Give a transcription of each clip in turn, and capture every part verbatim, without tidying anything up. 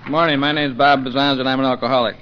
Good morning. My name is Bob Bazans, and I'm an alcoholic.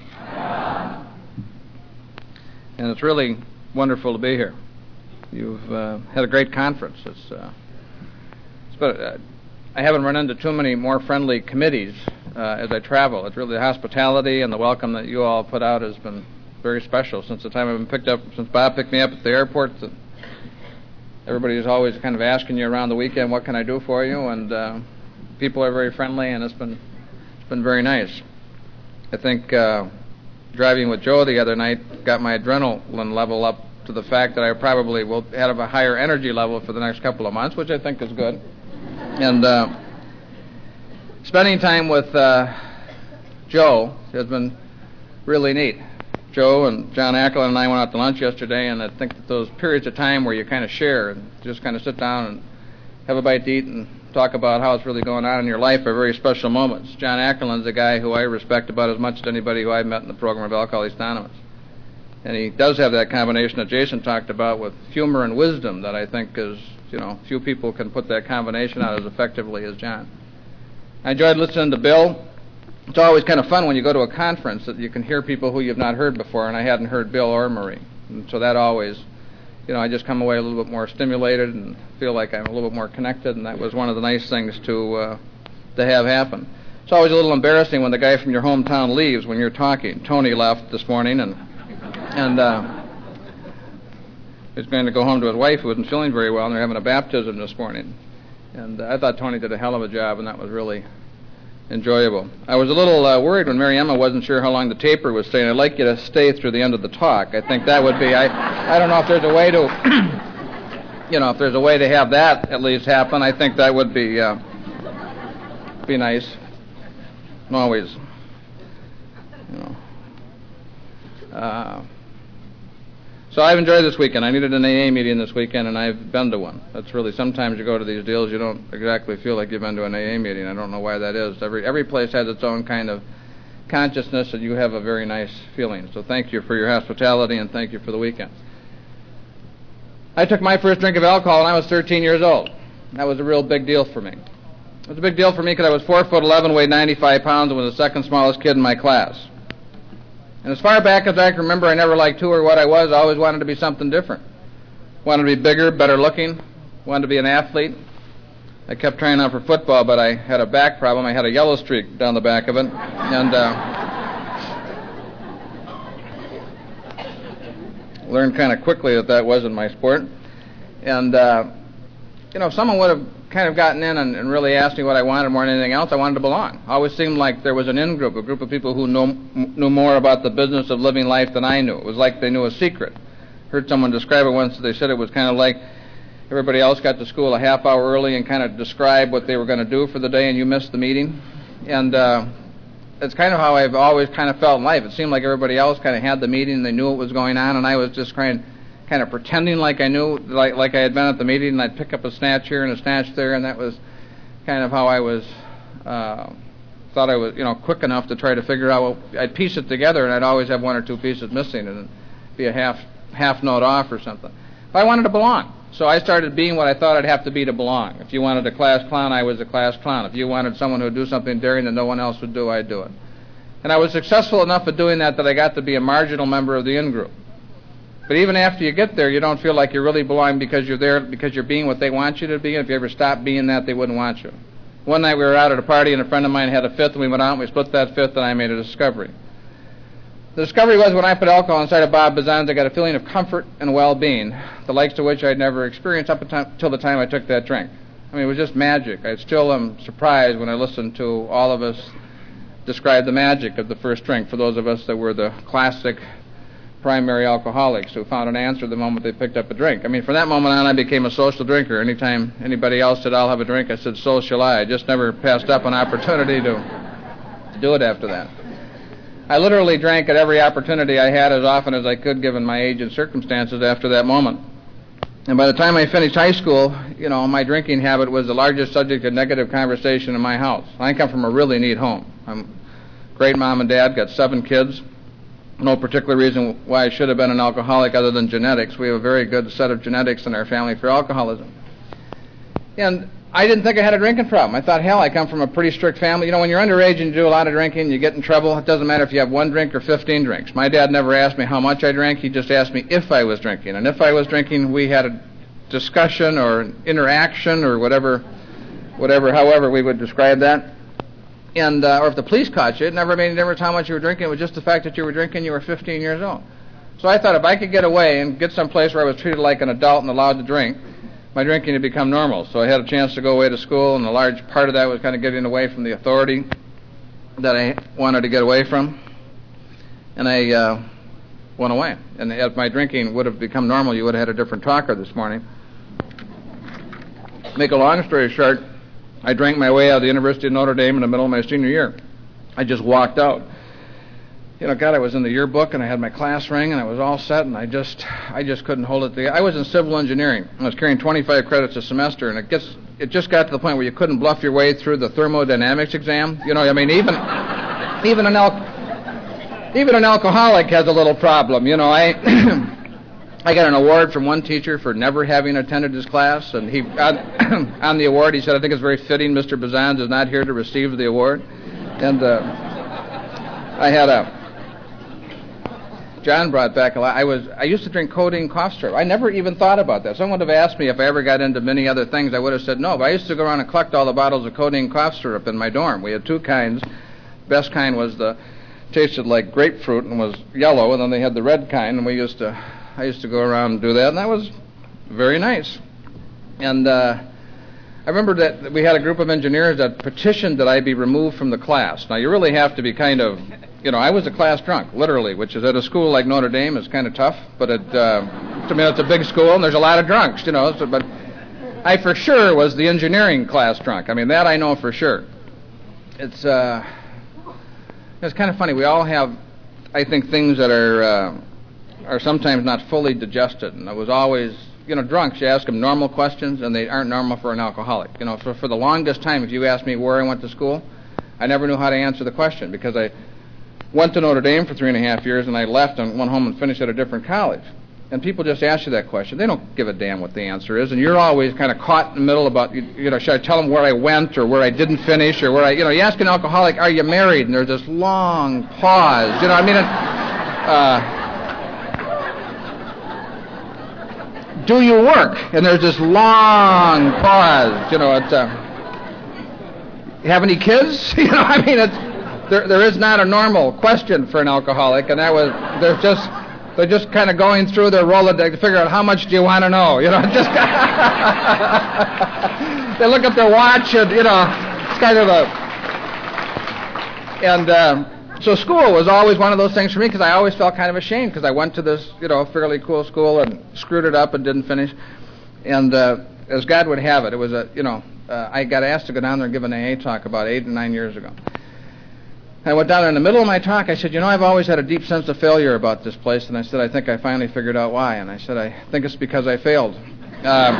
And it's really wonderful to be here. You've uh, had a great conference. It's, uh, it's but, uh, I haven't run into too many more friendly committees uh, as I travel. It's really the hospitality and the welcome that you all put out has been very special since the time I've been picked up, since Bob picked me up at the airport. Everybody is always kind of asking you around the weekend, what can I do for you? And uh, people are very friendly, and it's been it's been very nice. I think uh, driving with Joe the other night got my adrenaline level up to the fact that I probably will have a higher energy level for the next couple of months, which I think is good. And uh, spending time with uh, Joe has been really neat. Joe and John Ackerland and I went out to lunch yesterday, and I think that those periods of time where you kind of share and just kind of sit down and have a bite to eat and talk about how it's really going on in your life are very special moments. John Ackerland's a guy who I respect about as much as anybody who I've met in the program of Alcoholics Anonymous. And he does have that combination that Jason talked about with humor and wisdom that I think is, you know, few people can put that combination out as effectively as John. I enjoyed listening to Bill. It's always kind of fun when you go to a conference that you can hear people who you've not heard before, and I hadn't heard Bill or Marie. And so that always, you know, I just come away a little bit more stimulated and feel like I'm a little bit more connected, and that was one of the nice things to uh, to have happen. It's always a little embarrassing when the guy from your hometown leaves when you're talking. Tony left this morning, and and uh, he's going to go home to his wife who wasn't feeling very well, and they're having a baptism this morning. And uh, I thought Tony did a hell of a job, and that was really enjoyable. I was a little uh, worried when Mary Emma wasn't sure how long the taper was staying. I'd like you to stay through the end of the talk. I think that would be, I, I don't know if there's a way to, you know, if there's a way to have that at least happen. I think that would be, uh, be nice. Always, you know. Uh, so I've enjoyed this weekend. I needed an A A meeting this weekend, and I've been to one. That's really, sometimes you go to these deals, you don't exactly feel like you've been to an A A meeting. I don't know why that is. Every every place has its own kind of consciousness, and you have a very nice feeling. So thank you for your hospitality, and thank you for the weekend. I took my first drink of alcohol when I was thirteen years old. That was a real big deal for me. It was a big deal for me because I was four foot eleven, weighed ninety-five pounds, and was the second smallest kid in my class. And as far back as I can remember, I never liked who or what I was. I always wanted to be something different. Wanted to be bigger, better looking. Wanted to be an athlete. I kept trying out for football, but I had a back problem. I had a yellow streak down the back of it. And uh, learned kind of quickly that that wasn't my sport. And, uh, you know, if someone would have kind of gotten in and, and really asked me what I wanted more than anything else, I wanted to belong. It always seemed like there was an in-group, a group of people who know, knew more about the business of living life than I knew. It was like they knew a secret. Heard someone describe it once. They said it was kind of like everybody else got to school a half hour early and kind of described what they were going to do for the day, and you missed the meeting. And uh, it's kind of how I've always kind of felt in life. It seemed like everybody else kind of had the meeting and they knew what was going on, and I was just kind of kind of pretending like I knew, like like I had been at the meeting, and I'd pick up a snatch here and a snatch there, and that was kind of how I was, uh, thought I was, you know, quick enough to try to figure out, well, I'd piece it together, and I'd always have one or two pieces missing, and it'd be a half half note off or something. But I wanted to belong, so I started being what I thought I'd have to be to belong. If you wanted a class clown, I was a class clown. If you wanted someone who would do something daring that no one else would do, I'd do it. And I was successful enough at doing that that I got to be a marginal member of the in-group. But even after you get there, you don't feel like you really belong because you're there, because you're being what they want you to be. And if you ever stopped being that, they wouldn't want you. One night we were out at a party, and a friend of mine had a fifth, and we went out and we split that fifth, and I made a discovery. The discovery was when I put alcohol inside of Bob Bazans, I got a feeling of comfort and well-being, the likes to which I'd never experienced up until the time I took that drink. I mean, it was just magic. I still am surprised when I listen to all of us describe the magic of the first drink, for those of us that were the classic primary alcoholics who found an answer the moment they picked up a drink. I mean, from that moment on, I became a social drinker. Anytime anybody else said, I'll have a drink, I said, so shall I. I just never passed up an opportunity to, to do it after that. I literally drank at every opportunity I had as often as I could, given my age and circumstances after that moment. And by the time I finished high school, you know, my drinking habit was the largest subject of negative conversation in my house. I come from a really neat home. I'm a great mom and dad, got seven kids. No particular reason why I should have been an alcoholic other than genetics. We have a very good set of genetics in our family for alcoholism. And I didn't think I had a drinking problem. I thought, hell, I come from a pretty strict family. You know, when you're underage and you do a lot of drinking, you get in trouble. It doesn't matter if you have one drink or fifteen drinks. My dad never asked me how much I drank. He just asked me if I was drinking. And if I was drinking, we had a discussion or an interaction or whatever, whatever, however we would describe that. And uh, or if the police caught you, it never made any difference how much you were drinking. It was just the fact that you were drinking. You were fifteen years old. So I thought if I could get away and get someplace where I was treated like an adult and allowed to drink, my drinking had become normal. So I had a chance to go away to school, and a large part of that was kind of getting away from the authority that I wanted to get away from. And I uh, went away. And if my drinking would have become normal, you would have had a different talker this morning. Make a long story short, I drank my way out of the University of Notre Dame in the middle of my senior year. I just walked out. You know, God, I was in the yearbook, and I had my class ring, and I was all set, and I just I just couldn't hold it together. I was in civil engineering. I was carrying twenty-five credits a semester, and it gets it just got to the point where you couldn't bluff your way through the thermodynamics exam. You know, I mean, even even an al- even an alcoholic has a little problem. You know, I I got an award from one teacher for never having attended his class, and he on, on the award he said, "I think it's very fitting Mister Bazan is not here to receive the award." And uh, I had a John brought back a lot. I was I used to drink codeine cough syrup. I never even thought about that. Someone would have asked me if I ever got into many other things. I would have said no. But I used to go around and collect all the bottles of codeine cough syrup in my dorm. We had two kinds. Best kind was the tasted like grapefruit and was yellow, and then they had the red kind. And we used to I used to go around and do that, and that was very nice. And uh, I remember that we had a group of engineers that petitioned that I be removed from the class. Now you really have to be kind of You know, I was a class drunk, literally, which is at a school like Notre Dame is kind of tough, but it, uh, I mean, it's a big school and there's a lot of drunks, you know, so, but I for sure was the engineering class drunk. I mean, that I know for sure. It's, uh, it's kind of funny. We all have, I think, things that are, uh, are sometimes not fully digested, and I was always, you know, drunks, you ask them normal questions and they aren't normal for an alcoholic. You know, for, for the longest time, if you asked me where I went to school, I never knew how to answer the question because I went to Notre Dame for three and a half years, and I left and went home and finished at a different college. And people just ask you that question. They don't give a damn what the answer is, and you're always kind of caught in the middle about, you, you know, should I tell them where I went or where I didn't finish or where I, you know, you ask an alcoholic, are you married? And there's this long pause. You know, I mean, it, uh, do you work? And there's this long pause. You know, it's, uh, you have any kids? You know, I mean, it's, There, there is not a normal question for an alcoholic, and that was they're just they're just kind of going through their Rolodex to figure out how much do you want to know, you know. Just they look at their watch, and you know, it's kind of a. And um, so school was always one of those things for me because I always felt kind of ashamed because I went to this, you know, fairly cool school and screwed it up and didn't finish. And uh, as God would have it, it was a, you know, uh, I got asked to go down there and give an A A talk about eight or nine years ago. I went down there in the middle of my talk. I said, you know, I've always had a deep sense of failure about this place. And I said, I think I finally figured out why. And I said, I think it's because I failed. Um,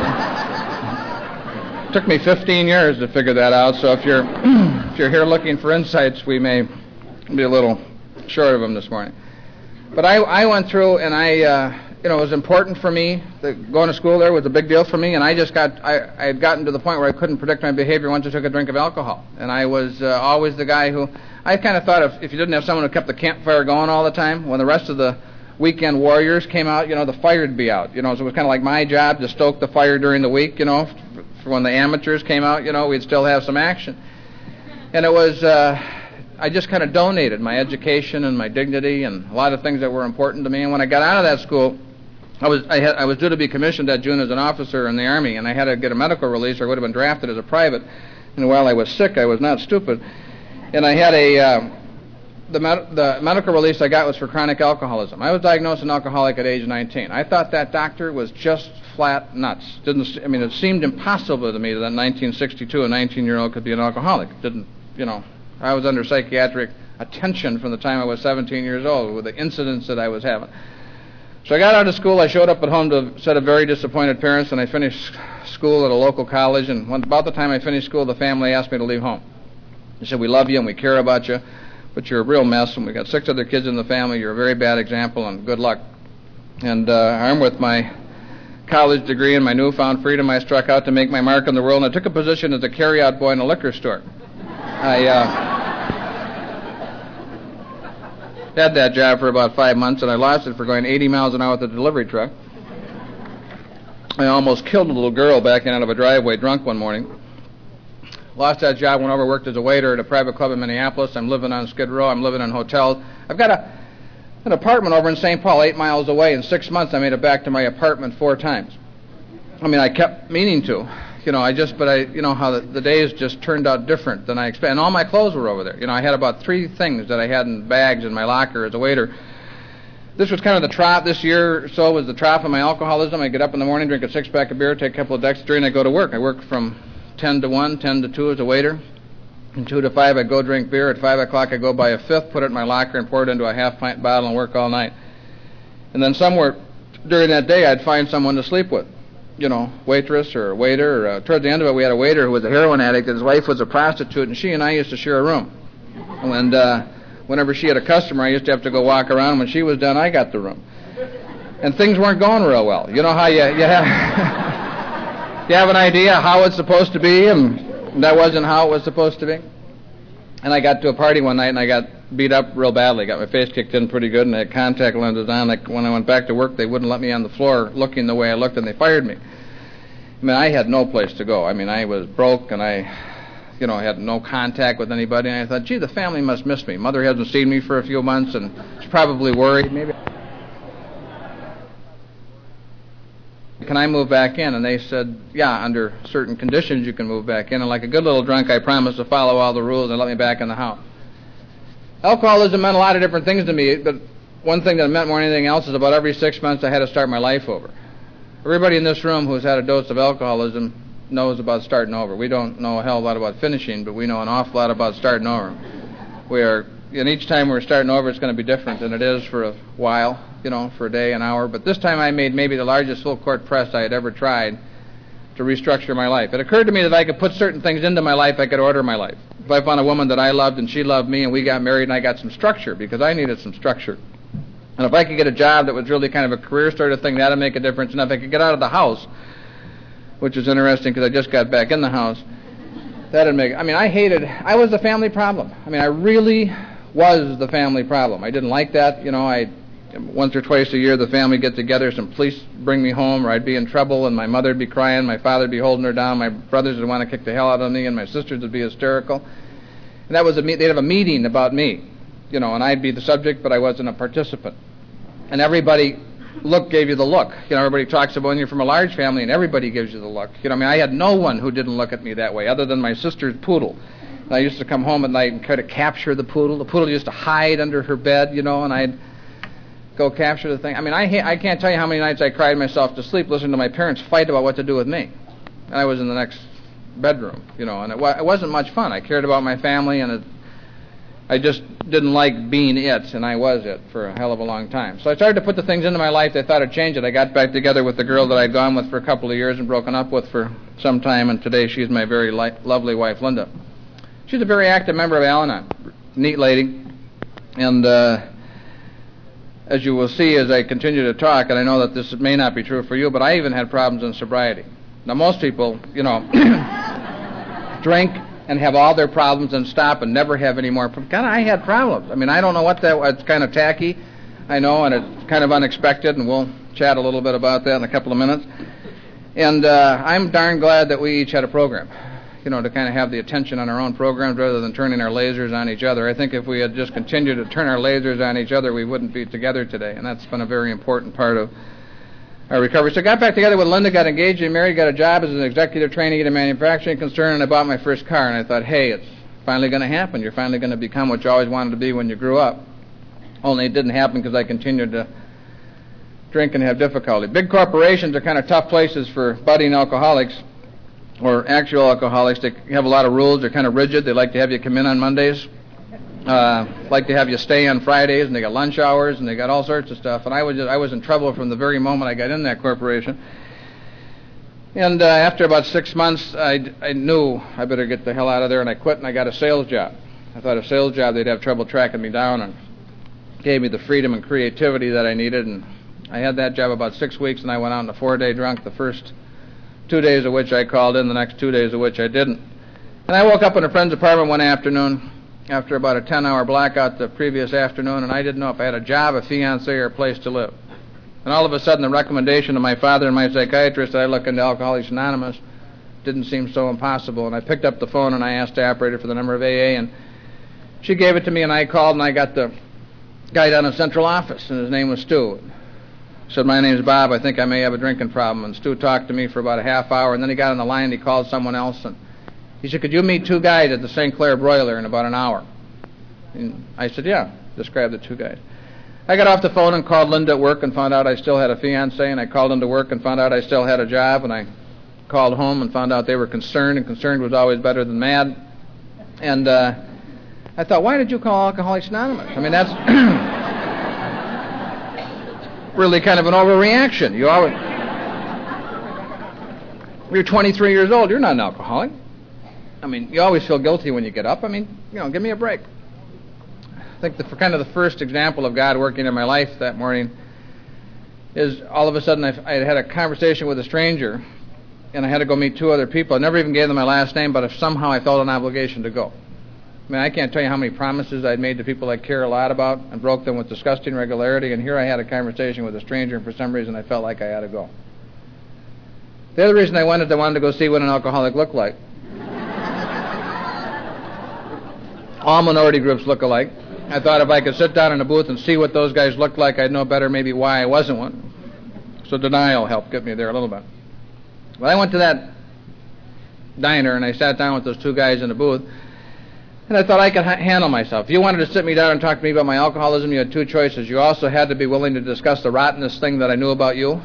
it took me fifteen years to figure that out. So if you're if you're here looking for insights, we may be a little short of them this morning. But I, I went through, and I, uh, you know, it was important for me. The, going to school there was a big deal for me. And I just got, I, I had gotten to the point where I couldn't predict my behavior once I took a drink of alcohol. And I was uh, always the guy who, I kind of thought if, if you didn't have someone who kept the campfire going all the time, when the rest of the weekend warriors came out, you know, the fire would be out. You know, so it was kind of like my job to stoke the fire during the week, you know. For when the amateurs came out, you know, we'd still have some action. And it was, uh, I just kind of donated my education and my dignity and a lot of things that were important to me. And when I got out of that school, I was I, had, I was due to be commissioned that June as an officer in the Army, and I had to get a medical release or I would have been drafted as a private. And while I was sick, I was not stupid. And I had a, uh, the, med- the medical release I got was for chronic alcoholism. I was diagnosed an alcoholic at age nineteen. I thought that doctor was just flat nuts. Didn't, I mean, it seemed impossible to me that in nineteen sixty-two a nineteen-year-old could be an alcoholic. Didn't, you know, I was under psychiatric attention from the time I was seventeen years old with the incidents that I was having. So I got out of school. I showed up at home to a set of very disappointed parents, and I finished school at a local college. And when, about the time I finished school, the family asked me to leave home. They said, we love you and we care about you, but you're a real mess, and we got six other kids in the family. You're a very bad example, and good luck. And uh, I'm with my college degree and my newfound freedom, I struck out to make my mark in the world, and I took a position as a carry-out boy in a liquor store. I uh, had that job for about five months, and I lost it for going eighty miles an hour with a delivery truck. I almost killed a little girl backing out of a driveway drunk one morning. Lost that job, went over, worked as a waiter at a private club in Minneapolis. I'm living on Skid Row. I'm living in hotels. I've got a, an apartment over in Saint Paul, eight miles away. In six months, I made it back to my apartment four times. I mean, I kept meaning to. You know, I just, but I, you know, how the, the days just turned out different than I expected. And all my clothes were over there. You know, I had about three things that I had in bags in my locker as a waiter. This was kind of the trough. This year or so was the trough of my alcoholism. I get up in the morning, drink a six-pack of beer, take a couple of Dexter, and I go to work. I work from ten to one, ten to two as a waiter. From two to five, I go drink beer. At five o'clock, I go buy a fifth, put it in my locker, and pour it into a half-pint bottle and work all night. And then somewhere during that day, I'd find someone to sleep with. You know, waitress or a waiter. Or, uh, toward the end of it, we had a waiter who was a heroin addict, and his wife was a prostitute, and she and I used to share a room. And uh, whenever she had a customer, I used to have to go walk around. When she was done, I got the room. And things weren't going real well. You know how you, you have you have an idea how it's supposed to be, and that wasn't how it was supposed to be. And I got to a party one night, and I got beat up real badly. Got my face kicked in pretty good, and I had contact lenses on. Like when I went back to work, they wouldn't let me on the floor looking the way I looked, and they fired me. I mean, I had no place to go. I mean, I was broke, and I, you know, had no contact with anybody. And I thought, gee, the family must miss me. Mother hasn't seen me for a few months, and she's probably worried. Maybe. Can I move back in? And they said, yeah, under certain conditions you can move back in. And like a good little drunk, I promised to follow all the rules and let me back in the house. Alcoholism meant a lot of different things to me, but one thing that it meant more than anything else is about every six months I had to start my life over. Everybody in this room who's had a dose of alcoholism knows about starting over. We don't know a hell of a lot about finishing, but we know an awful lot about starting over. We are, and each time we're starting over, it's going to be different than it is for a while, you know, for a day, an hour. But this time I made maybe the largest full court press I had ever tried to restructure my life. It occurred to me that if I could put certain things into my life, I could order my life. If I found a woman that I loved and she loved me and we got married and I got some structure, because I needed some structure. And if I could get a job that was really kind of a career sort of thing, that would make a difference. And if I could get out of the house, which is interesting because I just got back in the house, that would make, I mean, I hated, I was the family problem. I mean, I really was the family problem. I didn't like that. You know, I, once or twice a year, the family get together, some police bring me home, or I'd be in trouble, and my mother would be crying, my father would be holding her down, my brothers would want to kick the hell out of me, and my sisters would be hysterical. And that was a, they'd have a meeting about me, you know, and I'd be the subject, but I wasn't a participant. And everybody look gave you the look. You know, everybody talks about when you're from a large family, and everybody gives you the look. You know, I mean, I had no one who didn't look at me that way, other than my sister's poodle. And I used to come home at night and try to capture the poodle. The poodle used to hide under her bed, you know, and I'd go capture the thing. I mean, I ha- I can't tell you how many nights I cried myself to sleep listening to my parents fight about what to do with me. And I was in the next bedroom, you know, and it, wa- it wasn't much fun. I cared about my family, and it, I just didn't like being it, and I was it for a hell of a long time. So I started to put the things into my life that I thought would change it. I got back together with the girl that I'd gone with for a couple of years and broken up with for some time, and today she's my very li- lovely wife, Linda. She's a very active member of Al-Anon, neat lady, and uh, as you will see as I continue to talk, and I know that this may not be true for you, but I even had problems in sobriety. Now, most people, you know, drink and have all their problems and stop and never have any more. God, I had problems. I mean, I don't know what that was. It's kind of tacky, I know, and it's kind of unexpected, and we'll chat a little bit about that in a couple of minutes. And uh, I'm darn glad that we each had a program, you know, to kind of have the attention on our own programs rather than turning our lasers on each other. I think if we had just continued to turn our lasers on each other, we wouldn't be together today, and that's been a very important part of our recovery. So I got back together with Linda, got engaged and married, got a job as an executive trainee at a manufacturing concern, and I bought my first car, and I thought, hey, it's finally going to happen. You're finally going to become what you always wanted to be when you grew up. Only it didn't happen because I continued to drink and have difficulty. Big corporations are kind of tough places for budding alcoholics or actual alcoholics. They have a lot of rules. They're kind of rigid. They like to have you come in on Mondays, uh, like to have you stay on Fridays, and they got lunch hours, and they got all sorts of stuff. And I was just, I was in trouble from the very moment I got in that corporation. And uh, after about six months, I, I knew I better get the hell out of there, and I quit, and I got a sales job. I thought a sales job, they'd have trouble tracking me down, and gave me the freedom and creativity that I needed, and I had that job about six weeks, and I went out on a four-day drunk, the first two days of which I called in, the next two days of which I didn't. And I woke up in a friend's apartment one afternoon after about a ten-hour blackout the previous afternoon, and I didn't know if I had a job, a fiancé, or a place to live. And all of a sudden, the recommendation of my father and my psychiatrist that I look into Alcoholics Anonymous didn't seem so impossible. And I picked up the phone and I asked the operator for the number of A A, and she gave it to me, and I called, and I got the guy down in central office, and his name was Stu. I said, my name's Bob. I think I may have a drinking problem. And Stu talked to me for about a half hour, and then he got on the line and he called someone else, and he said, could you meet two guys at the Saint Clair Broiler in about an hour? And I said, yeah. Described the two guys. I got off the phone and called Linda at work and found out I still had a fiancé, and I called into work and found out I still had a job, and I called home and found out they were concerned, and concerned was always better than mad. And uh, I thought, why did you call Alcoholics Anonymous? I mean, that's really kind of an overreaction. You always, you're twenty-three years old. You're not an alcoholic. I mean, you always feel guilty when you get up. I mean, you know, give me a break. I think the, for kind of the first example of God working in my life that morning is all of a sudden I, I had a conversation with a stranger, and I had to go meet two other people. I never even gave them my last name, but if somehow I felt an obligation to go. I mean, I can't tell you how many promises I'd made to people I care a lot about and broke them with disgusting regularity, and here I had a conversation with a stranger, and for some reason I felt like I had to go. The other reason I went is I wanted to go see what an alcoholic looked like. All minority groups look alike. I thought if I could sit down in a booth and see what those guys looked like, I'd know better maybe why I wasn't one. So denial helped get me there a little bit. But I went to that diner, and I sat down with those two guys in the booth, and I thought I could ha- handle myself. If you wanted to sit me down and talk to me about my alcoholism, you had two choices. You also had to be willing to discuss the rottenest thing that I knew about you,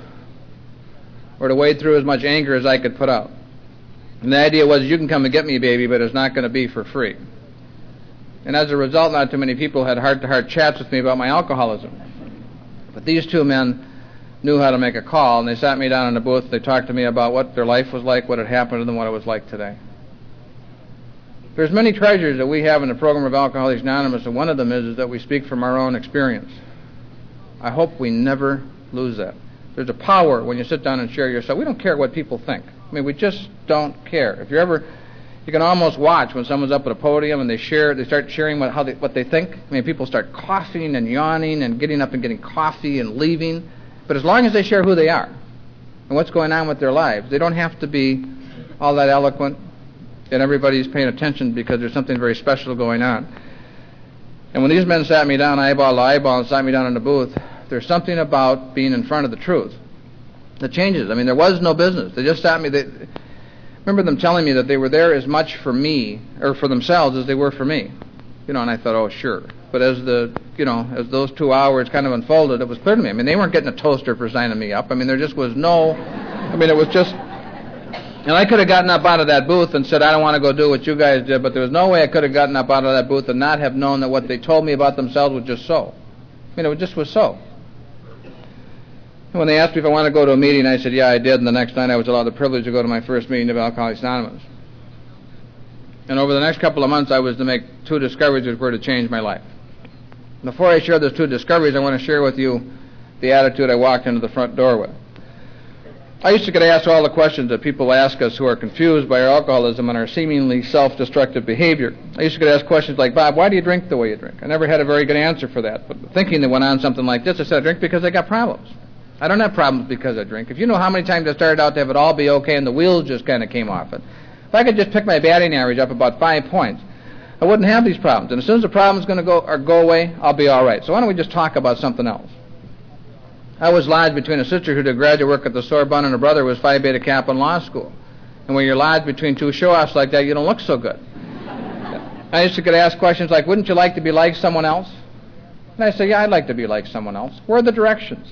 or to wade through as much anger as I could put out. And the idea was, you can come and get me, baby, but it's not going to be for free. And as a result, not too many people had heart-to-heart chats with me about my alcoholism. But these two men knew how to make a call, and they sat me down in the booth. They talked to me about what their life was like, what had happened to them, what it was like today. There's many treasures that we have in the program of Alcoholics Anonymous, and one of them is, is that we speak from our own experience. I hope we never lose that. There's a power when you sit down and share yourself. We don't care what people think. I mean, we just don't care. If you're ever... You can almost watch when someone's up at a podium and they share, they start sharing what, how they, what they think. I mean, people start coughing and yawning and getting up and getting coffee and leaving. But as long as they share who they are and what's going on with their lives, they don't have to be all that eloquent, and everybody's paying attention because there's something very special going on. And when these men sat me down eyeball to eyeball and sat me down in the booth, there's something about being in front of the truth that changes. I mean, there was no business. They just sat me... They, I remember them telling me that they were there as much for me, or for themselves, as they were for me. You know, and I thought, oh, sure. But as the, you know, as those two hours kind of unfolded, it was clear to me. I mean, they weren't getting a toaster for signing me up. I mean, there just was no, I mean, it was just, and I could have gotten up out of that booth and said, I don't want to go do what you guys did, but there was no way I could have gotten up out of that booth and not have known that what they told me about themselves was just so. I mean, it just was so. When they asked me if I wanted to go to a meeting, I said, yeah, I did, and the next night I was allowed the privilege to go to my first meeting of Alcoholics Anonymous. And over the next couple of months, I was to make two discoveries which were to change my life. Before I share those two discoveries, I want to share with you the attitude I walked into the front door with. I used to get asked all the questions that people ask us who are confused by our alcoholism and our seemingly self-destructive behavior. I used to get asked questions like, Bob, why do you drink the way you drink? I never had a very good answer for that, but thinking that went on something like this, I said, I drink because I got problems. I don't have problems because I drink. If you know how many times I started out to have it all be okay and the wheels just kind of came off it, if I could just pick my batting average up about five points, I wouldn't have these problems. And as soon as the problem's going to go or go away, I'll be all right. So why don't we just talk about something else? I was lodged between a sister who did graduate work at the Sorbonne and a brother who was Phi Beta Kappa in law school. And when you're lodged between two show-offs like that, you don't look so good. I used to get asked questions like, wouldn't you like to be like someone else? And I say, yeah, I'd like to be like someone else. Where are the directions?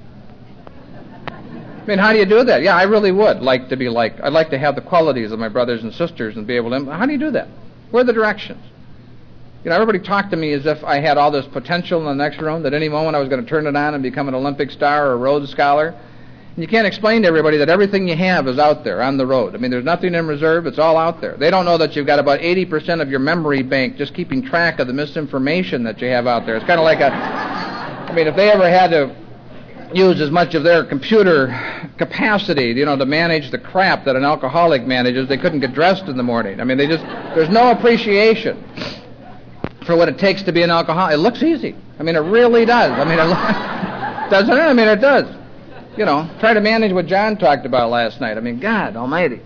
I mean, how do you do that? Yeah, I really would like to be like, I'd like to have the qualities of my brothers and sisters and be able to, how do you do that? Where are the directions? You know, everybody talked to me as if I had all this potential in the next room, that any moment I was going to turn it on and become an Olympic star or a Rhodes Scholar. And you can't explain to everybody that everything you have is out there on the road. I mean, there's nothing in reserve. It's all out there. They don't know that you've got about eighty percent of your memory bank just keeping track of the misinformation that you have out there. It's kind of like a, I mean, if they ever had to use as much of their computer capacity, you know, to manage the crap that an alcoholic manages. They couldn't get dressed in the morning. I mean, they just, there's no appreciation for what it takes to be an alcoholic. It looks easy. I mean, it really does. I mean, it doesn't it? I mean, it does. You know, try to manage what John talked about last night. I mean, God almighty.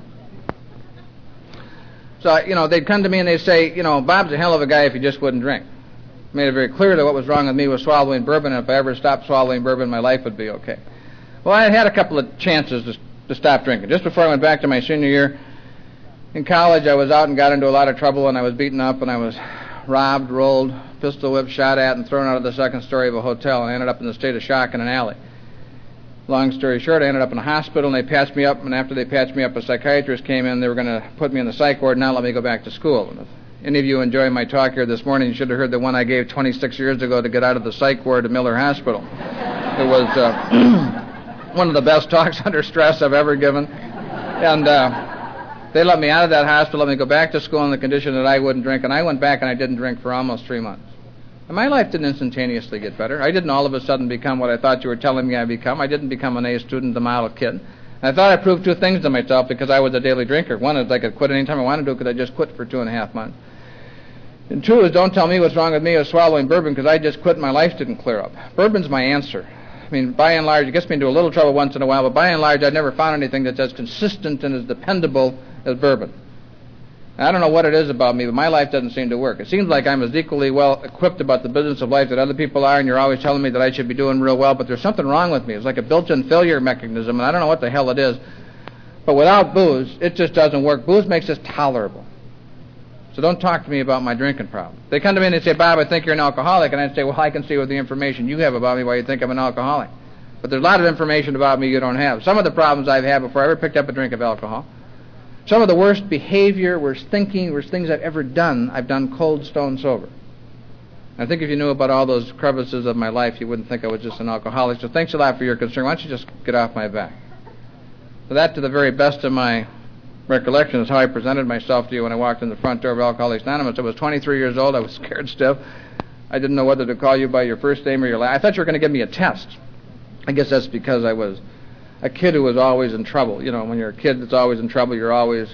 So, you know, they'd come to me and they'd say, you know, Bob's a hell of a guy if he just wouldn't drink. Made it very clear that what was wrong with me was swallowing bourbon, and if I ever stopped swallowing bourbon, my life would be okay. Well, I had had a couple of chances to, to stop drinking. Just before I went back to my senior year in college, I was out and got into a lot of trouble, and I was beaten up, and I was robbed, rolled, pistol whipped, shot at, and thrown out of the second story of a hotel, and I ended up in a state of shock in an alley. Long story short, I ended up in a hospital, and they patched me up, and after they patched me up, a psychiatrist came in. They were going to put me in the psych ward and not let me go back to school. And if any of you enjoy my talk here this morning, you should have heard the one I gave twenty-six years ago to get out of the psych ward at Miller Hospital. It was uh, one of the best talks under stress I've ever given. And uh, they let me out of that hospital, let me go back to school on the condition that I wouldn't drink, and I went back and I didn't drink for almost three months. And my life didn't instantaneously get better. I didn't all of a sudden become what I thought you were telling me I'd become. I didn't become an A student, the model kid. And I thought I proved two things to myself because I was a daily drinker. One is I could quit any time I wanted to because I just quit for two and a half months. And two is don't tell me what's wrong with me is swallowing bourbon because I just quit and my life didn't clear up. Bourbon's my answer. I mean, by and large, it gets me into a little trouble once in a while, but by and large, I've never found anything that's as consistent and as dependable as bourbon. I don't know what it is about me, but my life doesn't seem to work. It seems like I'm as equally well equipped about the business of life that other people are, and you're always telling me that I should be doing real well, but there's something wrong with me. It's like a built-in failure mechanism, and I don't know what the hell it is. But without booze, it just doesn't work. Booze makes us tolerable. So don't talk to me about my drinking problem. They come to me and they say, Bob, I think you're an alcoholic, and I'd say, well, I can see with the information you have about me why you think I'm an alcoholic. But there's a lot of information about me you don't have. Some of the problems I've had before I ever picked up a drink of alcohol. Some of the worst behavior, worst thinking, worst things I've ever done, I've done cold stone sober. I think if you knew about all those crevices of my life, you wouldn't think I was just an alcoholic. So thanks a lot for your concern. Why don't you just get off my back? So that, to the very best of my recollection, is how I presented myself to you when I walked in the front door of Alcoholics Anonymous. I was twenty-three years old. I was scared stiff. I didn't know whether to call you by your first name or your last. I thought you were going to give me a test. I guess that's because I was a kid who was always in trouble. You know, when you're a kid that's always in trouble, you're always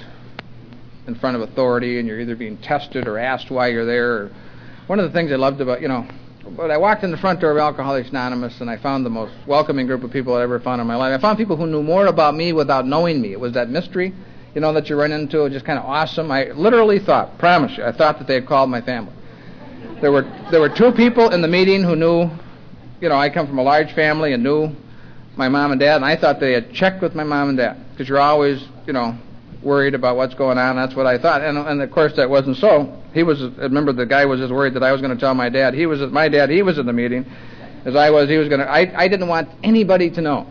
in front of authority, and you're either being tested or asked why you're there. Or one of the things I loved about, you know, but I walked in the front door of Alcoholics Anonymous, and I found the most welcoming group of people I'd ever found in my life. I found people who knew more about me without knowing me. It was that mystery, you know, that you run into. It was just kind of awesome. I literally thought, promise you, I thought that they had called my family. There were there were two people in the meeting who knew, you know, I come from a large family and knew my mom and dad, and I thought they had checked with my mom and dad, because you're always, you know, worried about what's going on. That's what I thought, and and of course that wasn't so. He was, remember, the guy was just worried that I was going to tell my dad. He was, my dad, he was in the meeting, as I was. He was going to. I I didn't want anybody to know,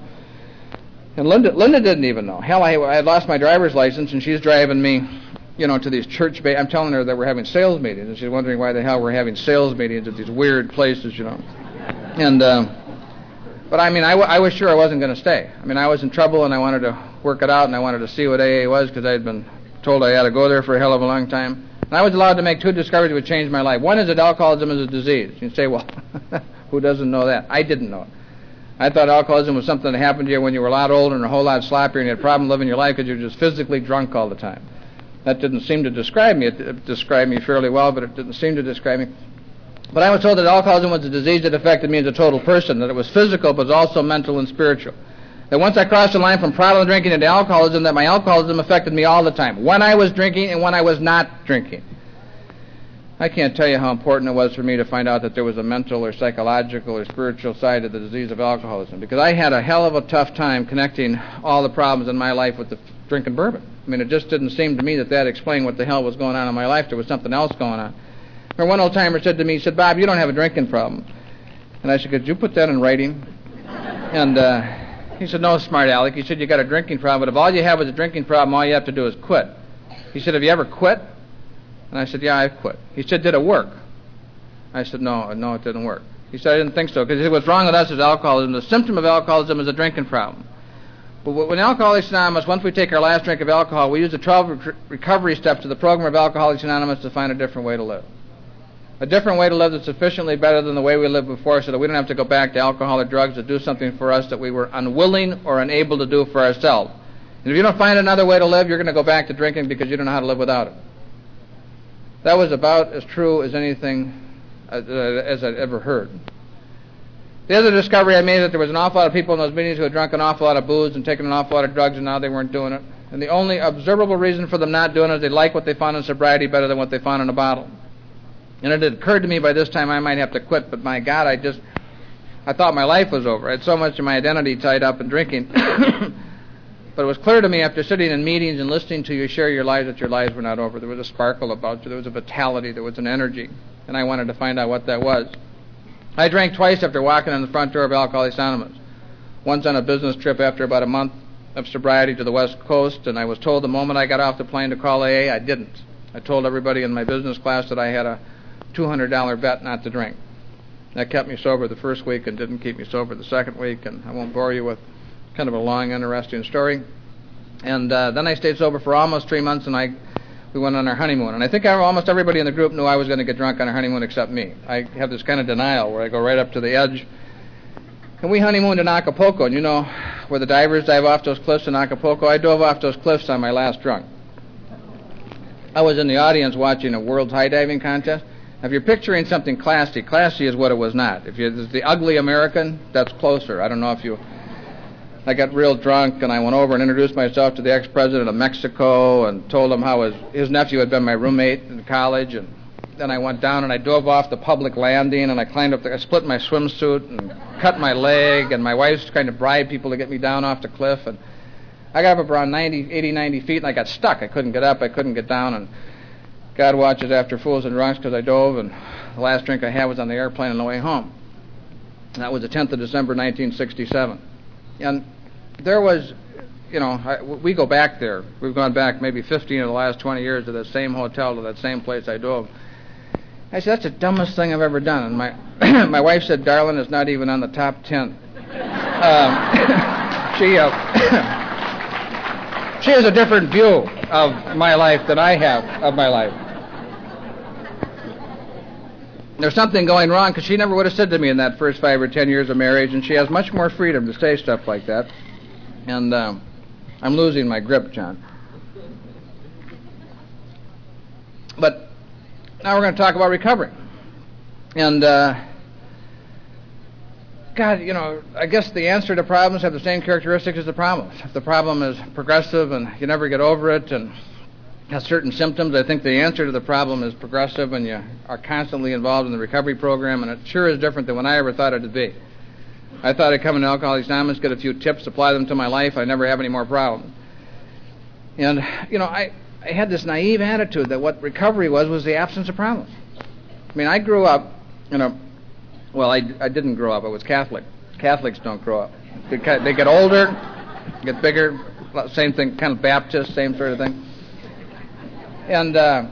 and Linda Linda didn't even know. Hell, I I had lost my driver's license, and she's driving me, you know, to these church. Ba- I'm telling her that we're having sales meetings, and she's wondering why the hell we're having sales meetings at these weird places, you know, and. Um, But, I mean, I, w- I was sure I wasn't going to stay. I mean, I was in trouble, and I wanted to work it out, and I wanted to see what A A was, because I had been told I had to go there for a hell of a long time. And I was allowed to make two discoveries that would change my life. One is that alcoholism is a disease. You say, well, who doesn't know that? I didn't know it. I thought alcoholism was something that happened to you when you were a lot older and a whole lot sloppier, and you had a problem living your life because you were just physically drunk all the time. That didn't seem to describe me. It, it described me fairly well, but it didn't seem to describe me. But I was told that alcoholism was a disease that affected me as a total person, that it was physical but also mental and spiritual. That once I crossed the line from problem drinking into alcoholism, that my alcoholism affected me all the time, when I was drinking and when I was not drinking. I can't tell you how important it was for me to find out that there was a mental or psychological or spiritual side to the disease of alcoholism, because I had a hell of a tough time connecting all the problems in my life with the drinking bourbon. I mean, it just didn't seem to me that that explained what the hell was going on in my life. There was something else going on. Or one old-timer said to me, he said, Bob, you don't have a drinking problem. And I said, could you put that in writing? And uh, he said, no, smart aleck. He said, you got a drinking problem, but if all you have is a drinking problem, all you have to do is quit. He said, have you ever quit? And I said, yeah, I've quit. He said, did it work? I said, no, no, it didn't work. He said, I didn't think so, because what's wrong with us is alcoholism. The symptom of alcoholism is a drinking problem. But when Alcoholics Anonymous, once we take our last drink of alcohol, we use the twelve rec- recovery steps of the program of Alcoholics Anonymous to find a different way to live. A different way to live that's sufficiently better than the way we lived before so that we don't have to go back to alcohol or drugs to do something for us that we were unwilling or unable to do for ourselves. And if you don't find another way to live, you're going to go back to drinking because you don't know how to live without it. That was about as true as anything uh, as I'd ever heard. The other discovery I made is that there was an awful lot of people in those meetings who had drunk an awful lot of booze and taken an awful lot of drugs, and now they weren't doing it. And the only observable reason for them not doing it is they like what they found in sobriety better than what they found in a bottle. And it had occurred to me by this time I might have to quit, but my God, I just, I thought my life was over. I had so much of my identity tied up in drinking. But it was clear to me after sitting in meetings and listening to you share your lives that your lives were not over. There was a sparkle about you. There was a vitality. There was an energy. And I wanted to find out what that was. I drank twice after walking in the front door of Alcoholics Anonymous. Once on a business trip after about a month of sobriety to the West Coast, and I was told the moment I got off the plane to call A A, I didn't. I told everybody in my business class that I had a two hundred dollar bet not to drink. That kept me sober the first week and didn't keep me sober the second week, and I won't bore you with kind of a long, interesting story. And uh, then I stayed sober for almost three months, and I we went on our honeymoon. And I think I, almost everybody in the group knew I was going to get drunk on our honeymoon except me. I have this kind of denial where I go right up to the edge. And we honeymooned in Acapulco, and you know where the divers dive off those cliffs in Acapulco? I dove off those cliffs on my last drunk. I was in the audience watching a world high diving contest. If you're picturing something classy, classy is what it was not. If you're the ugly American, that's closer. I don't know if you... I got real drunk, and I went over and introduced myself to the ex-president of Mexico and told him how his, his nephew had been my roommate in college. And then I went down and I dove off the public landing, and I climbed up there. I split my swimsuit and cut my leg, and my wife's trying to bribe people to get me down off the cliff. And I got up around ninety, eighty, ninety feet, and I got stuck. I couldn't get up. I couldn't get down. And God watches after fools and drunks because I dove, and the last drink I had was on the airplane on the way home. And that was the tenth of December, nineteen sixty-seven. And there was, you know, I, we go back there. We've gone back maybe fifteen of the last twenty years to that same hotel, to that same place I dove. I said, that's the dumbest thing I've ever done. And my my wife said, darling, it's not even on the top ten. Um, she, uh, she has a different view of my life than I have of my life. There's something going wrong because she never would have said to me in that first five or ten years of marriage, and she has much more freedom to say stuff like that. And um, I'm losing my grip, John. But now we're going to talk about recovery. And, uh, God, you know, I guess the answer to problems have the same characteristics as the problems. If the problem is progressive and you never get over it and has certain symptoms, I think the answer to the problem is progressive and you are constantly involved in the recovery program, and it sure is different than what I ever thought it would be. I thought I'd come into Alcoholics Anonymous, get a few tips, apply them to my life. I never have any more problems. And, you know, I, I had this naive attitude that what recovery was was the absence of problems. I mean, I grew up, you know, well, I, I didn't grow up. I was Catholic. Catholics don't grow up. They, they get older, get bigger, same thing, kind of Baptist, same sort of thing. And, uh,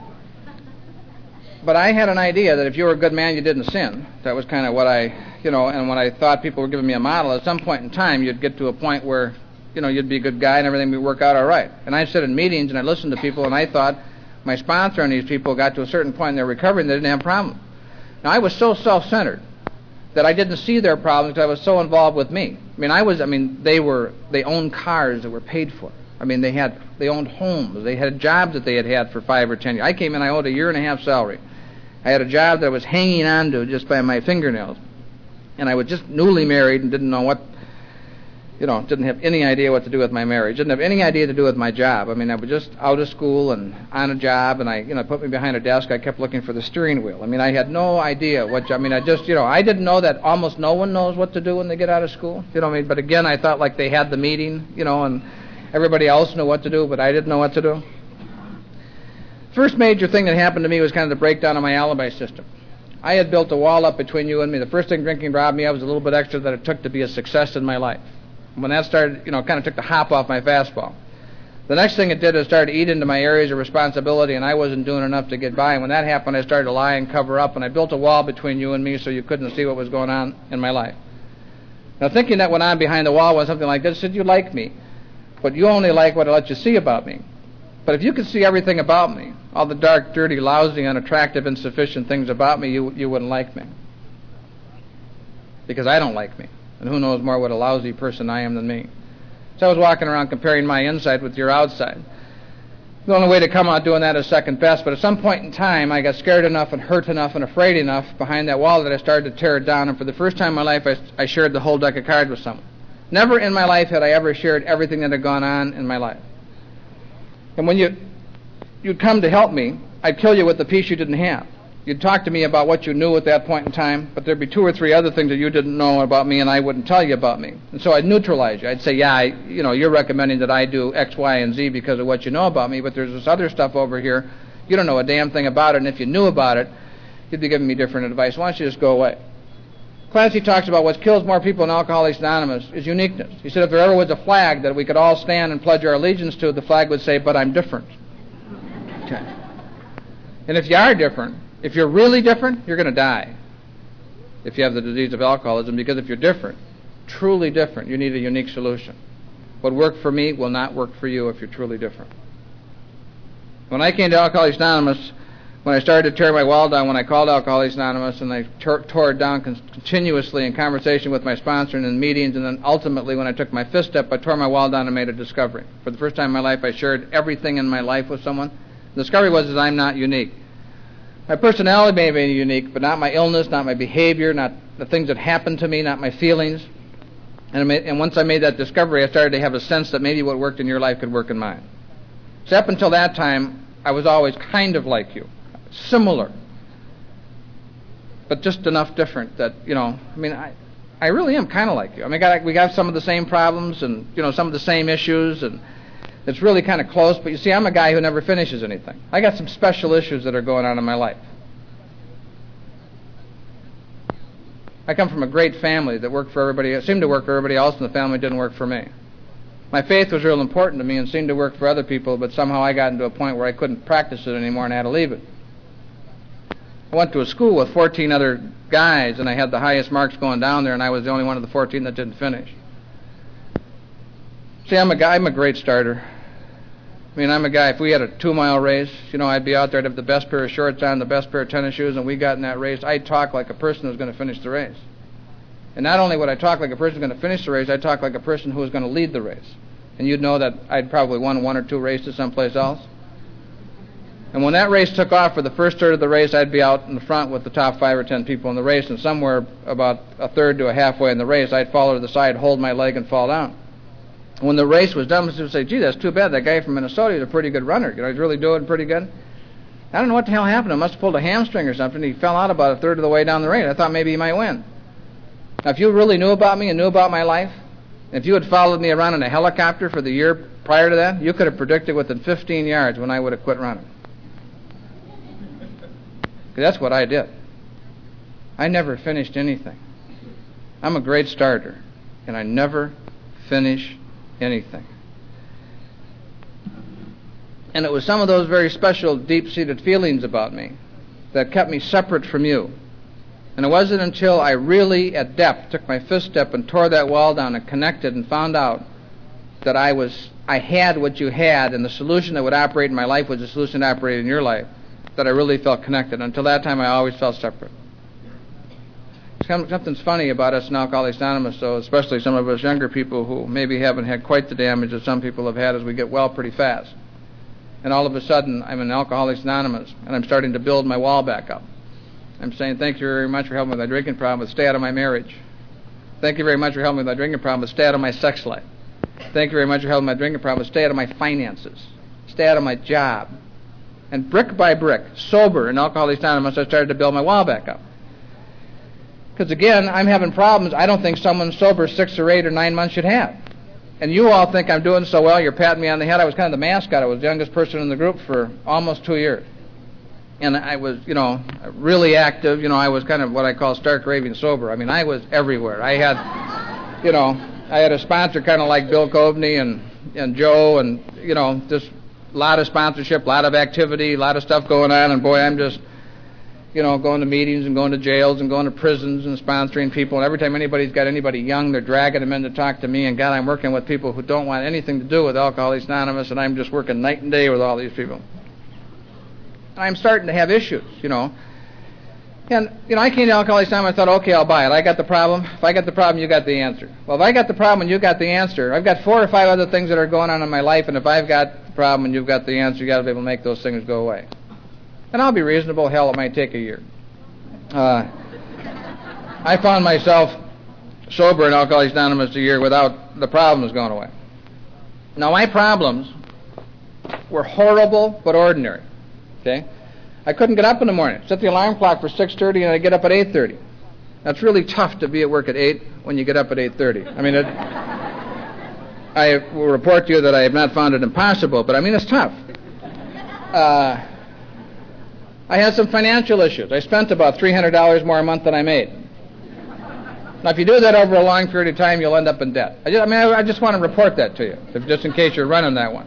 but I had an idea that if you were a good man, you didn't sin. That was kind of what I... You know, and when I thought people were giving me a model, at some point in time, you'd get to a point where, you know, you'd be a good guy and everything would work out all right. And I'd sit in meetings and I'd listen to people, and I thought my sponsor and these people got to a certain point in their recovery and they didn't have problems. Now, I was so self-centered that I didn't see their problems because I was so involved with me. I mean, I was, I mean, they were, they owned cars that were paid for. I mean, they had, they owned homes. They had jobs that they had had for five or ten years. I came in, I owed a year and a half salary. I had a job that I was hanging on to just by my fingernails. And I was just newly married and didn't know what, you know, didn't have any idea what to do with my marriage. Didn't have any idea to do with my job. I mean, I was just out of school and on a job, and I, you know, put me behind a desk. I kept looking for the steering wheel. I mean, I had no idea what, I mean, I just, you know, I didn't know that almost no one knows what to do when they get out of school. You know what I mean? But again, I thought like they had the meeting, you know, and everybody else knew what to do, but I didn't know what to do. First major thing that happened to me was kind of the breakdown of my alibi system. I had built a wall up between you and me. The first thing drinking robbed me of was a little bit extra that it took to be a success in my life. When that started, you know, kind of took the hop off my fastball. The next thing it did is start to eat into my areas of responsibility, and I wasn't doing enough to get by. And when that happened, I started to lie and cover up, and I built a wall between you and me so you couldn't see what was going on in my life. Now, thinking that went on behind the wall was something like this: said, you like me, but you only like what I let you see about me. But if you could see everything about me, all the dark, dirty, lousy, unattractive, insufficient things about me, you you wouldn't like me. Because I don't like me. And who knows more what a lousy person I am than me. So I was walking around comparing my inside with your outside. The only way to come out doing that is second best, but at some point in time, I got scared enough and hurt enough and afraid enough behind that wall that I started to tear it down, and for the first time in my life, I, I shared the whole deck of cards with someone. Never in my life had I ever shared everything that had gone on in my life. And when you, you'd come to help me, I'd kill you with the piece you didn't have. You'd talk to me about what you knew at that point in time, but there'd be two or three other things that you didn't know about me and I wouldn't tell you about me. And so I'd neutralize you. I'd say, yeah, I, you know, you're recommending that I do X, Y, and Z because of what you know about me, but there's this other stuff over here. You don't know a damn thing about it, and if you knew about it, you'd be giving me different advice. Why don't you just go away? Clancy talks about what kills more people in Alcoholics Anonymous is uniqueness. He said if there ever was a flag that we could all stand and pledge our allegiance to, the flag would say, but I'm different. Okay. And if you are different, if you're really different, you're going to die if you have the disease of alcoholism, because if you're different, truly different, you need a unique solution. What worked for me will not work for you if you're truly different. When I came to Alcoholics Anonymous, when I started to tear my wall down, when I called Alcoholics Anonymous and I tore, tore it down con- continuously in conversation with my sponsor and in meetings, and then ultimately when I took my fifth step, I tore my wall down and made a discovery. For the first time in my life, I shared everything in my life with someone. The discovery was that I'm not unique. My personality may be unique, but not my illness, not my behavior, not the things that happened to me, not my feelings. And, I made, and once I made that discovery, I started to have a sense that maybe what worked in your life could work in mine. So up until that time, I was always kind of like you, similar, but just enough different that, you know, I mean, I, I really am kind of like you. I mean, got, we got some of the same problems and, you know, some of the same issues, and it's really kind of close, but you see, I'm a guy who never finishes anything. I got some special issues that are going on in my life. I come from a great family that worked for everybody, it seemed to work for everybody else, and the family didn't work for me. My faith was real important to me and seemed to work for other people, but somehow I got into a point where I couldn't practice it anymore and I had to leave it. I went to a school with fourteen other guys, and I had the highest marks going down there, and I was the only one of the fourteen that didn't finish. See, I'm a guy, I'm a great starter. I mean, I'm a guy, if we had a two-mile race, you know, I'd be out there, I'd have the best pair of shorts on, the best pair of tennis shoes, and we got in that race, I'd talk like a person who was going to finish the race. And not only would I talk like a person who's going to finish the race, I'd talk like a person who was going to lead the race. And you'd know that I'd probably won one or two races someplace else. And when that race took off for the first third of the race, I'd be out in the front with the top five or ten people in the race, and somewhere about a third to a halfway in the race, I'd fall to the side, hold my leg, and fall down. When the race was done, people would say, gee, that's too bad. That guy from Minnesota, he's a pretty good runner. You know, he's really doing pretty good. I don't know what the hell happened. He must have pulled a hamstring or something. He fell out about a third of the way down the race. I thought maybe he might win. Now, if you really knew about me and knew about my life, if you had followed me around in a helicopter for the year prior to that, you could have predicted within fifteen yards when I would have quit running. That's what I did. I never finished anything. I'm a great starter, and I never finish anything. And it was some of those very special, deep-seated feelings about me that kept me separate from you. And it wasn't until I really, at depth, took my fifth step and tore that wall down and connected and found out that I was, I had what you had, and the solution that would operate in my life was the solution that operated in your life, that I really felt connected. Until that time, I always felt separate. Something's funny about us in Alcoholics Anonymous, though, especially some of us younger people who maybe haven't had quite the damage that some people have had, as we get well pretty fast. And all of a sudden, I'm in Alcoholics Anonymous, and I'm starting to build my wall back up. I'm saying, thank you very much for helping with my drinking problem, but stay out of my marriage. Thank you very much for helping with my drinking problem, but stay out of my sex life. Thank you very much for helping with my drinking problem, but stay out of my finances. Stay out of my job. And brick by brick, sober in Alcoholics Anonymous, I started to build my wall back up. Because again, I'm having problems I don't think someone sober six or eight or nine months should have. And you all think I'm doing so well, you're patting me on the head. I was kind of the mascot. I was the youngest person in the group for almost two years. And I was, you know, really active. You know, I was kind of what I call stark raving sober. I mean, I was everywhere. I had, you know, I had a sponsor kind of like Bill Coveney and, and Joe, and, you know, just a lot of sponsorship, a lot of activity, a lot of stuff going on. And boy, I'm just, you know, going to meetings and going to jails and going to prisons and sponsoring people. And every time anybody's got anybody young, they're dragging them in to talk to me. And God, I'm working with people who don't want anything to do with Alcoholics Anonymous, and I'm just working night and day with all these people. I'm starting to have issues, you know. And, you know, I came to Alcoholics Anonymous, I thought, okay, I'll buy it. I got the problem. If I got the problem, you got the answer. Well, if I got the problem and you got the answer, I've got four or five other things that are going on in my life, and if I've got the problem and you've got the answer, you got to be able to make those things go away. And I'll be reasonable. Hell, it might take a year. Uh, I found myself sober in Alcoholics Anonymous a year without the problems going away. Now, my problems were horrible but ordinary, okay? I couldn't get up in the morning. Set the alarm clock for six thirty, and I get up at eight thirty. That's really tough to be at work at eight when you get up at eight thirty. I mean, it, I will report to you that I have not found it impossible, but I mean, it's tough. Uh, I had some financial issues. I spent about three hundred dollars more a month than I made. Now, if you do that over a long period of time, you'll end up in debt. I, just, I mean, I, I just want to report that to you, if, just in case you're running that one.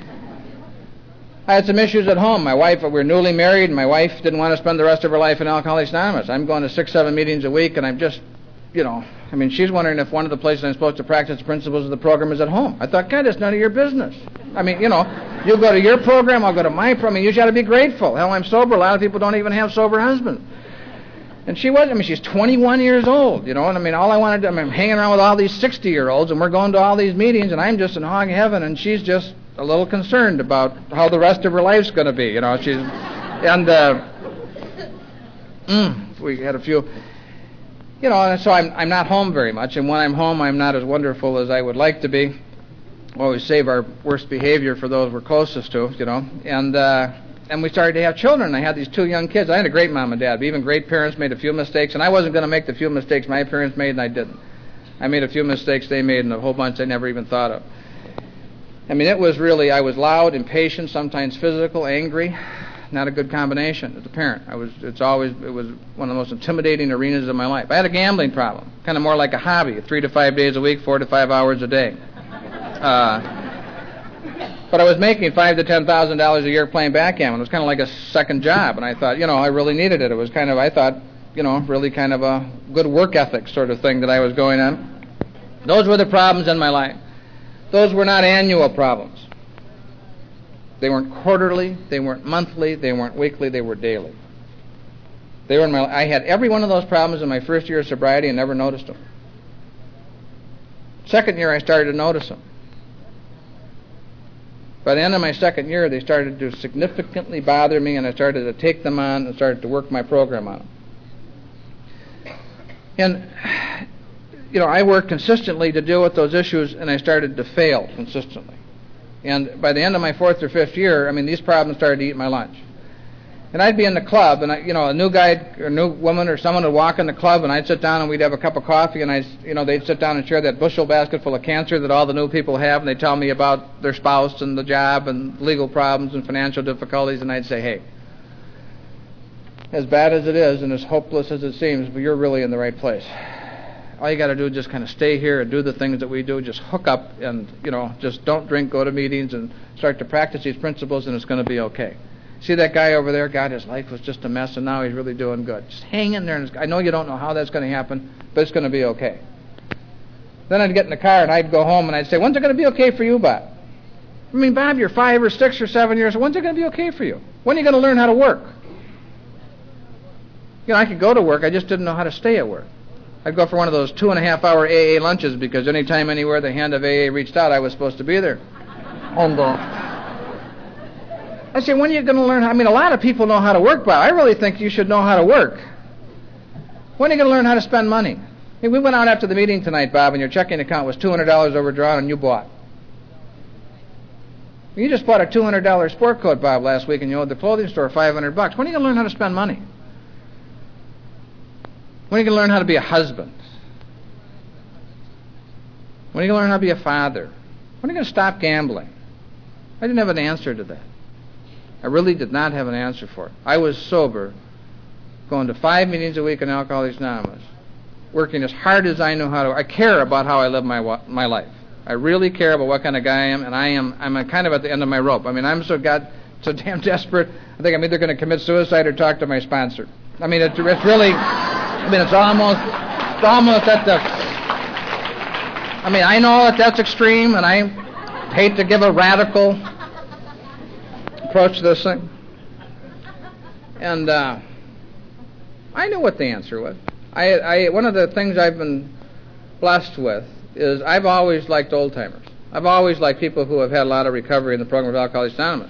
I had some issues at home. My wife, we were newly married, and my wife didn't want to spend the rest of her life in Alcoholics Anonymous. I'm going to six, seven meetings a week, and I'm just, you know, I mean, she's wondering if one of the places I'm supposed to practice the principles of the program is at home. I thought, God, it's none of your business. I mean, you know, you go to your program, I'll go to my program. I mean, you got to be grateful. Hell, I'm sober. A lot of people don't even have sober husbands. And she was, I mean, she's twenty-one years old, you know, and I mean, all I wanted to, I mean, I'm hanging around with all these sixty-year-olds, and we're going to all these meetings, and I'm just in hog heaven, and she's just a little concerned about how the rest of her life's going to be, you know. She's, and uh, mm, we had a few, you know, and so I'm I'm not home very much, and when I'm home, I'm not as wonderful as I would like to be. We always save our worst behavior for those we're closest to, you know, and uh, and we started to have children. I had these two young kids. I had a great mom and dad, but even great parents made a few mistakes, and I wasn't going to make the few mistakes my parents made, and I didn't. I made a few mistakes they made, and a whole bunch I never even thought of. I mean, it was really, I was loud, impatient, sometimes physical, angry. Not a good combination as a parent. I was, it's always, it was one of the most intimidating arenas of my life. I had a gambling problem, kind of more like a hobby, three to five days a week, four to five hours a day. Uh, but I was making five to ten thousand dollars a year playing backgammon. It was kind of like a second job, and I thought, you know, I really needed it. It was kind of, I thought, you know, really kind of a good work ethic sort of thing that I was going on. Those were the problems in my life. Those were not annual problems. They weren't quarterly, they weren't monthly, they weren't weekly, they were daily. They were in my, I had every one of those problems in my first year of sobriety and never noticed them. Second year, I started to notice them. By the end of my second year, they started to significantly bother me, and I started to take them on and started to work my program on them. And, you know, I worked consistently to deal with those issues, and I started to fail consistently. And by the end of my fourth or fifth year, I mean, these problems started to eat my lunch. And I'd be in the club, and I, you know, a new guy or a new woman or someone would walk in the club, and I'd sit down and we'd have a cup of coffee, and I, you know, they'd sit down and share that bushel basket full of cancer that all the new people have, and they'd tell me about their spouse and the job and legal problems and financial difficulties, and I'd say, hey, as bad as it is and as hopeless as it seems, but you're really in the right place. All you got to do is just kind of stay here and do the things that we do. Just hook up and, you know, just don't drink, go to meetings, and start to practice these principles, and it's going to be okay. See that guy over there? God, his life was just a mess, and now he's really doing good. Just hang in there. And I know you don't know how that's going to happen, but it's going to be okay. Then I'd get in the car, and I'd go home, and I'd say, when's it going to be okay for you, Bob? I mean, Bob, you're five or six or seven years old. When's it going to be okay for you? When are you going to learn how to work? You know, I could go to work. I just didn't know how to stay at work. I'd go for one of those two and a half hour A A lunches because anytime, anywhere the hand of A A reached out, I was supposed to be there. And uh, I say, when are you going to learn how? I mean, a lot of people know how to work, Bob. I really think you should know how to work. When are you going to learn how to spend money? I mean, we went out after the meeting tonight, Bob, and your checking account was two hundred dollars overdrawn, and you bought. You just bought a two hundred dollars sport coat, Bob, last week, and you owed the clothing store five hundred bucks. When are you going to learn how to spend money? When are you going to learn how to be a husband? When are you going to learn how to be a father? When are you going to stop gambling? I didn't have an answer to that. I really did not have an answer for it. I was sober, going to five meetings a week in Alcoholics Anonymous, working as hard as I knew how to. I care about how I live my my life. I really care about what kind of guy I am, and I am I'm a kind of at the end of my rope. I mean, I'm so got so damn desperate. I think I'm either going to commit suicide or talk to my sponsor. I mean, it's, it's really, I mean, it's almost, it's almost at the, I mean, I know that that's extreme, and I hate to give a radical approach to this thing. And uh, I knew what the answer was. I, I, one of the things I've been blessed with is I've always liked old-timers. I've always liked people who have had a lot of recovery in the program of Alcoholics Anonymous.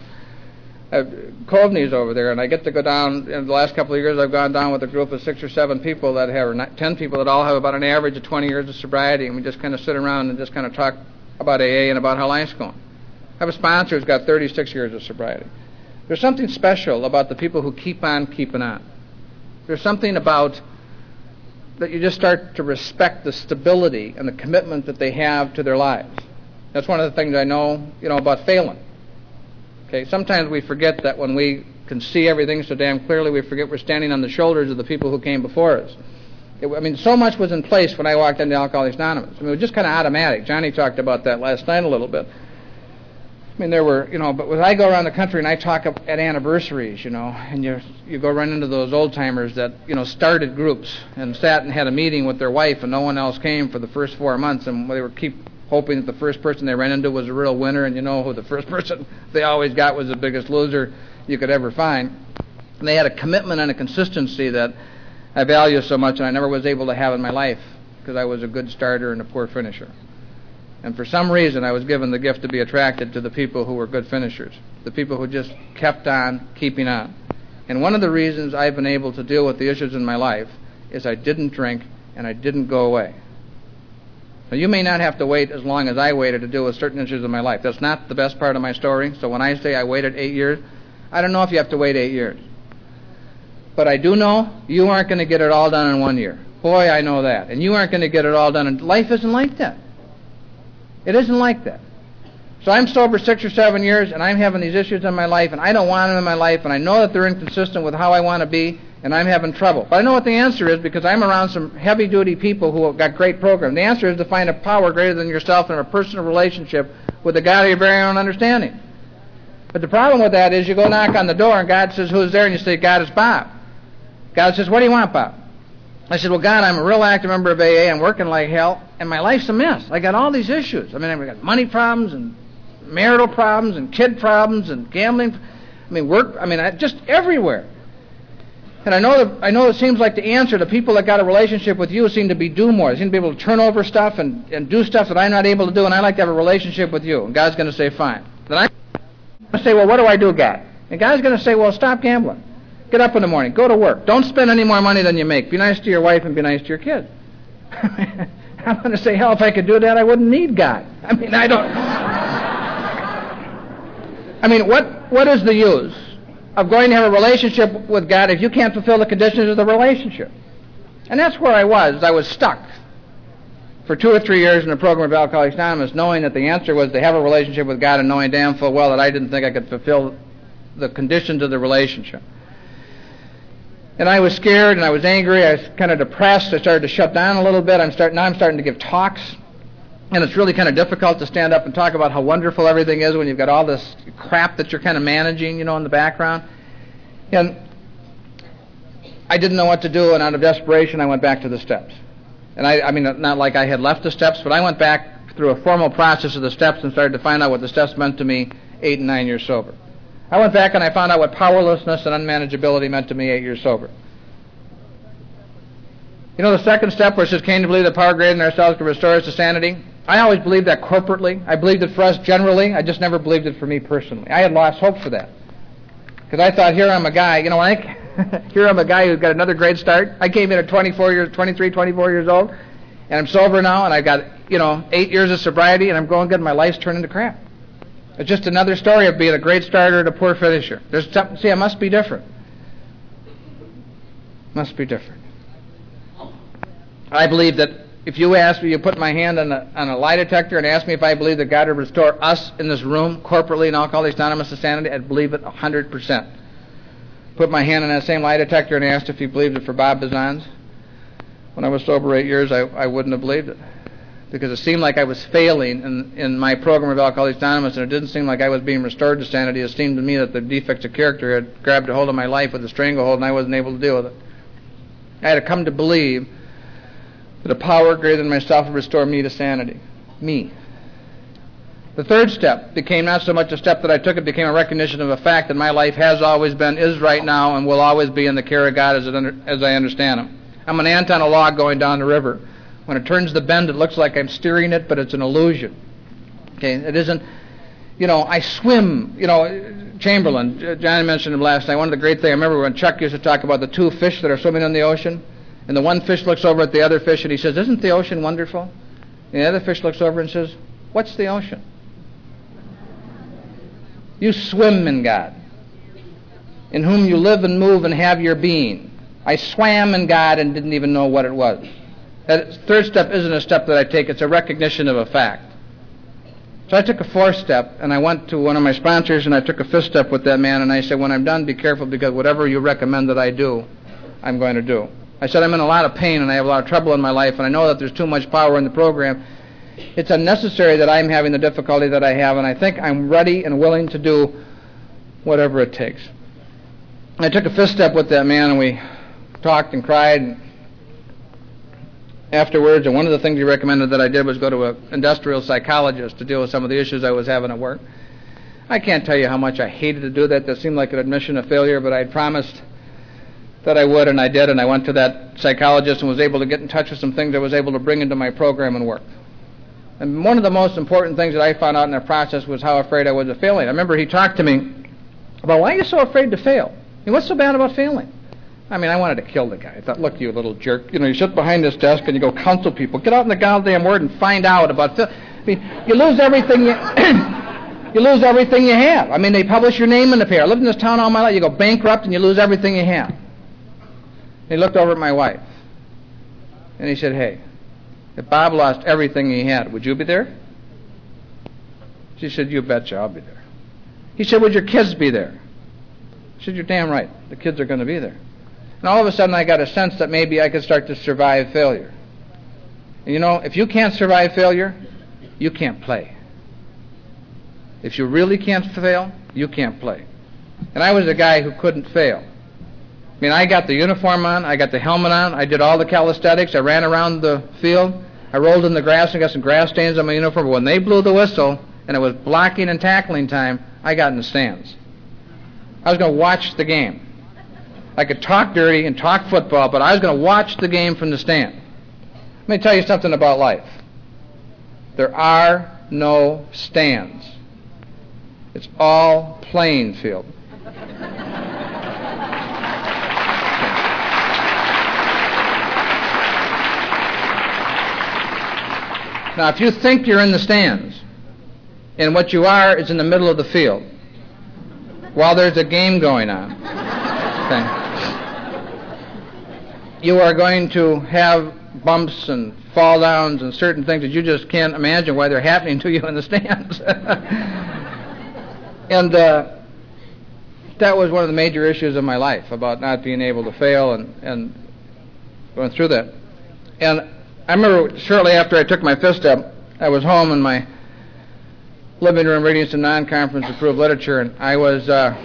Coveney's over there, and I get to go down. In the last couple of years, I've gone down with a group of six or seven people that have, or not, ten people that all have about an average of twenty years of sobriety, and we just kind of sit around and just kind of talk about A A and about how life's going. I have a sponsor who's got thirty-six years of sobriety. There's something special about the people who keep on keeping on. There's something about that you just start to respect the stability and the commitment that they have to their lives. That's one of the things I know, you know, about failing. Okay, sometimes we forget that when we can see everything so damn clearly, we forget we're standing on the shoulders of the people who came before us. It, I mean, so much was in place when I walked into Alcoholics Anonymous. I mean, it was just kind of automatic. Johnny talked about that last night a little bit. I mean, there were, you know, but when I go around the country and I talk at anniversaries, you know, and you you go run into those old-timers that, you know, started groups and sat and had a meeting with their wife and no one else came for the first four months, and they were keep hoping that the first person they ran into was a real winner, and you know who the first person they always got was the biggest loser you could ever find. And they had a commitment and a consistency that I value so much, and I never was able to have in my life because I was a good starter and a poor finisher. And for some reason, I was given the gift to be attracted to the people who were good finishers, the people who just kept on keeping on. And one of the reasons I've been able to deal with the issues in my life is I didn't drink and I didn't go away. Now, you may not have to wait as long as I waited to deal with certain issues in my life. That's not the best part of my story. So when I say I waited eight years, I don't know if you have to wait eight years. But I do know you aren't going to get it all done in one year. Boy, I know that. And you aren't going to get it all done. And life isn't like that. It isn't like that. So I'm sober six or seven years, and I'm having these issues in my life, and I don't want them in my life, and I know that they're inconsistent with how I want to be, and I'm having trouble. But I know what the answer is because I'm around some heavy-duty people who have got great programs. The answer is to find a power greater than yourself and a personal relationship with the God of your very own understanding. But the problem with that is you go knock on the door, and God says, who's there? And you say, God, it's Bob. God says, what do you want, Bob? I said, well, God, I'm a real active member of A A. I'm working like hell, and my life's a mess. I got all these issues. I mean, I've got money problems and marital problems and kid problems and gambling. I mean, work. I mean, I, just everywhere. And I know that I know it seems like the answer to people that got a relationship with you seem to be do more. They seem to be able to turn over stuff and, and do stuff that I'm not able to do, and I like to have a relationship with you. And God's going to say, fine. Then I'm going to say, well, what do I do, God? And God's going to say, well, stop gambling. Get up in the morning. Go to work. Don't spend any more money than you make. Be nice to your wife and be nice to your kids. I'm going to say, hell, if I could do that, I wouldn't need God. I mean, I don't... I mean, what what is the use of going to have a relationship with God if you can't fulfill the conditions of the relationship? And that's where I was. I was stuck for two or three years in the program of Alcoholics Anonymous, knowing that the answer was to have a relationship with God and knowing damn full well that I didn't think I could fulfill the conditions of the relationship. And I was scared and I was angry. I was kind of depressed. I started to shut down a little bit. I'm start, now I'm starting to give talks. And it's really kind of difficult to stand up and talk about how wonderful everything is when you've got all this crap that you're kind of managing, you know, in the background. And I didn't know what to do, and out of desperation, I went back to the steps. And I, I mean, not like I had left the steps, but I went back through a formal process of the steps and started to find out what the steps meant to me eight and nine years sober. I went back and I found out what powerlessness and unmanageability meant to me eight years sober. You know the second step where it says, came to believe that power greater than ourselves could restore us to sanity? I always believed that corporately. I believed it for us generally. I just never believed it for me personally. I had lost hope for that. Because I thought, here I'm a guy, you know, I, here I'm a guy who's got another great start. I came in at twenty-four years, twenty-three, twenty-four years old, and I'm sober now, and I've got, you know, eight years of sobriety, and I'm going good, and my life's turned into crap. It's just another story of being a great starter and a poor finisher. There's something, see, I must be different. Must be different. I believe that if you ask me, you put my hand on a, on a lie detector and ask me if I believe that God would restore us in this room, corporately in Alcoholics Anonymous to sanity, I'd believe it one hundred percent. Put my hand on that same lie detector and asked if he believed it for Bob Bazans. When I was sober eight years, I, I wouldn't have believed it. Because it seemed like I was failing in, in my program of Alcoholics Anonymous, and it didn't seem like I was being restored to sanity. It seemed to me that the defects of character had grabbed a hold of my life with a stranglehold, and I wasn't able to deal with it. I had to come to believe that a power greater than myself would restore me to sanity. Me. The third step became not so much a step that I took, it became a recognition of a fact that my life has always been, is right now, and will always be in the care of God as, it under, as I understand Him. I'm an ant on a log going down the river. When it turns the bend, it looks like I'm steering it, but it's an illusion. Okay, it isn't, you know, I swim, you know, Chamberlain, John mentioned him last night. One of the great things, I remember when Chuck used to talk about the two fish that are swimming in the ocean, and the one fish looks over at the other fish and he says, "Isn't the ocean wonderful?" And the other fish looks over and says, "What's the ocean?" You swim in God, in whom you live and move and have your being. I swam in God and didn't even know what it was. That third step isn't a step that I take, it's a recognition of a fact. So I took a fourth step, and I went to one of my sponsors, and I took a fifth step with that man, and I said, when I'm done, be careful, because whatever you recommend that I do, I'm going to do. I said, I'm in a lot of pain, and I have a lot of trouble in my life, and I know that there's too much power in the program. It's unnecessary that I'm having the difficulty that I have, and I think I'm ready and willing to do whatever it takes. I took a fifth step with that man, and we talked and cried and afterwards, and one of the things he recommended that I did was go to an industrial psychologist to deal with some of the issues I was having at work. I can't tell you how much I hated to do that. That seemed like an admission of failure, but I had promised that I would, and I did, and I went to that psychologist and was able to get in touch with some things I was able to bring into my program and work. And one of the most important things that I found out in that process was how afraid I was of failing. I remember he talked to me about, why are you so afraid to fail? I mean, what's so bad about failing? I mean, I wanted to kill the guy. I thought, look, you little jerk. You know, you sit behind this desk and you go counsel people. Get out in the goddamn word and find out about fail. I mean, you lose everything you... you lose everything you have. I mean, they publish your name in the paper. I lived in this town all my life. You go bankrupt and you lose everything you have. He looked over at my wife, and he said, hey, if Bob lost everything he had, would you be there? She said, you betcha, I'll be there. He said, would your kids be there? She said, you're damn right. The kids are going to be there. And all of a sudden, I got a sense that maybe I could start to survive failure. And you know, if you can't survive failure, you can't play. If you really can't fail, you can't play. And I was a guy who couldn't fail. I mean, I got the uniform on, I got the helmet on, I did all the calisthenics, I ran around the field, I rolled in the grass and got some grass stains on my uniform. But when they blew the whistle and it was blocking and tackling time, I got in the stands. I was going to watch the game. I could talk dirty and talk football, but I was going to watch the game from the stand. Let me tell you something about life. There are no stands. It's all playing field. Now, if you think you're in the stands, and what you are is in the middle of the field, while there's a game going on, okay, you are going to have bumps and fall downs and certain things that you just can't imagine why they're happening to you in the stands. And uh, that was one of the major issues of my life, about not being able to fail and, and going through that. And I remember shortly after I took my fifth step, I was home in my living room reading some non-conference approved literature, and I was, uh,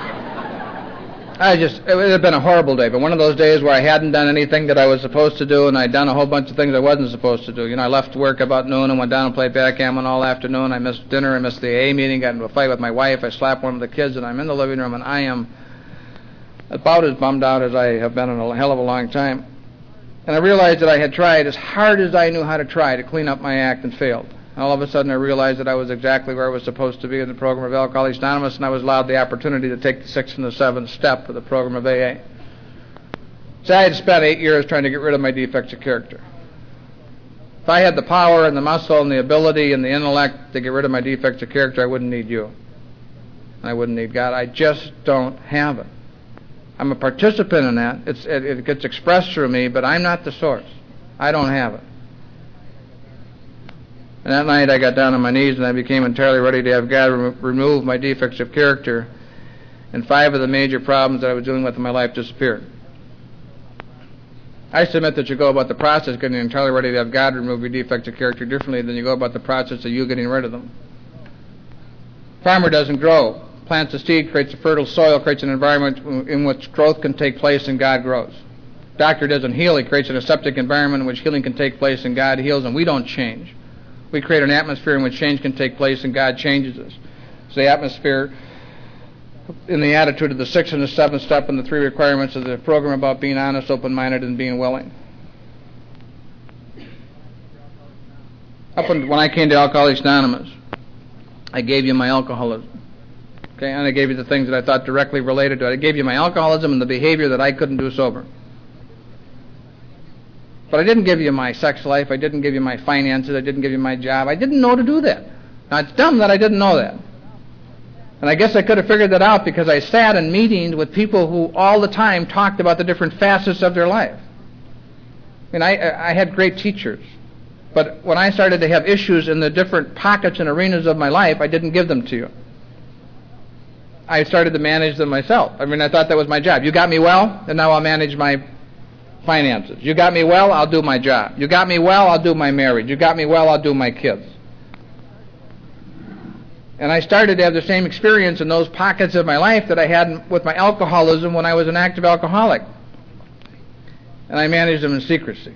I just, it had been a horrible day, but one of those days where I hadn't done anything that I was supposed to do, and I'd done a whole bunch of things I wasn't supposed to do. You know, I left work about noon and went down and played backgammon all afternoon. I missed dinner, I missed the A A meeting, got into a fight with my wife, I slapped one of the kids, and I'm in the living room, and I am about as bummed out as I have been in a hell of a long time. And I realized that I had tried as hard as I knew how to try to clean up my act and failed. And all of a sudden I realized that I was exactly where I was supposed to be in the program of Alcoholics Anonymous, and I was allowed the opportunity to take the sixth and the seventh step of the program of A A. So I had spent eight years trying to get rid of my defects of character. If I had the power and the muscle and the ability and the intellect to get rid of my defects of character, I wouldn't need you. I wouldn't need God. I just don't have it. I'm a participant in that. It's, it, it gets expressed through me, but I'm not the source. I don't have it. And that night I got down on my knees and I became entirely ready to have God remo- remove my defects of character, and five of the major problems that I was dealing with in my life disappeared. I submit that you go about the process getting entirely ready to have God remove your defects of character differently than you go about the process of you getting rid of them. Farmer doesn't grow. Plants a seed, creates a fertile soil, creates an environment in which growth can take place, and God grows. doctor doesn't heal. He creates an aseptic environment in which healing can take place and God heals, and we don't change. We create an atmosphere in which change can take place and God changes us. It's the atmosphere in the attitude of the sixth and the seventh step and the three requirements of the program about being honest, open-minded, and being willing. Up when I came to Alcoholics Anonymous, I gave you my alcoholism. Okay, and I gave you the things that I thought directly related to it. I gave you my alcoholism and the behavior that I couldn't do sober. But I didn't give you my sex life. I didn't give you my finances. I didn't give you my job. I didn't know to do that. Now, it's dumb that I didn't know that. And I guess I could have figured that out because I sat in meetings with people who all the time talked about the different facets of their life. I mean, I, I had great teachers. But when I started to have issues in the different pockets and arenas of my life, I didn't give them to you. I started to manage them myself. I mean, I thought that was my job. You got me well, and now I'll manage my finances. You got me well, I'll do my job. You got me well, I'll do my marriage. You got me well, I'll do my kids. And I started to have the same experience in those pockets of my life that I had with my alcoholism when I was an active alcoholic. And I managed them in secrecy.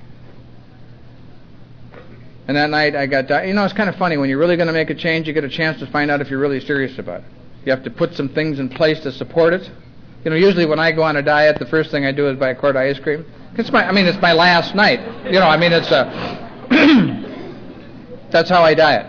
And that night I got, you know, it's kind of funny. When you're really going to make a change, you get a chance to find out if you're really serious about it. You have to put some things in place to support it. You know, usually when I go on a diet, the first thing I do is buy a quart of ice cream. It's my, I mean, it's my last night. You know, I mean, it's a, that's how I diet.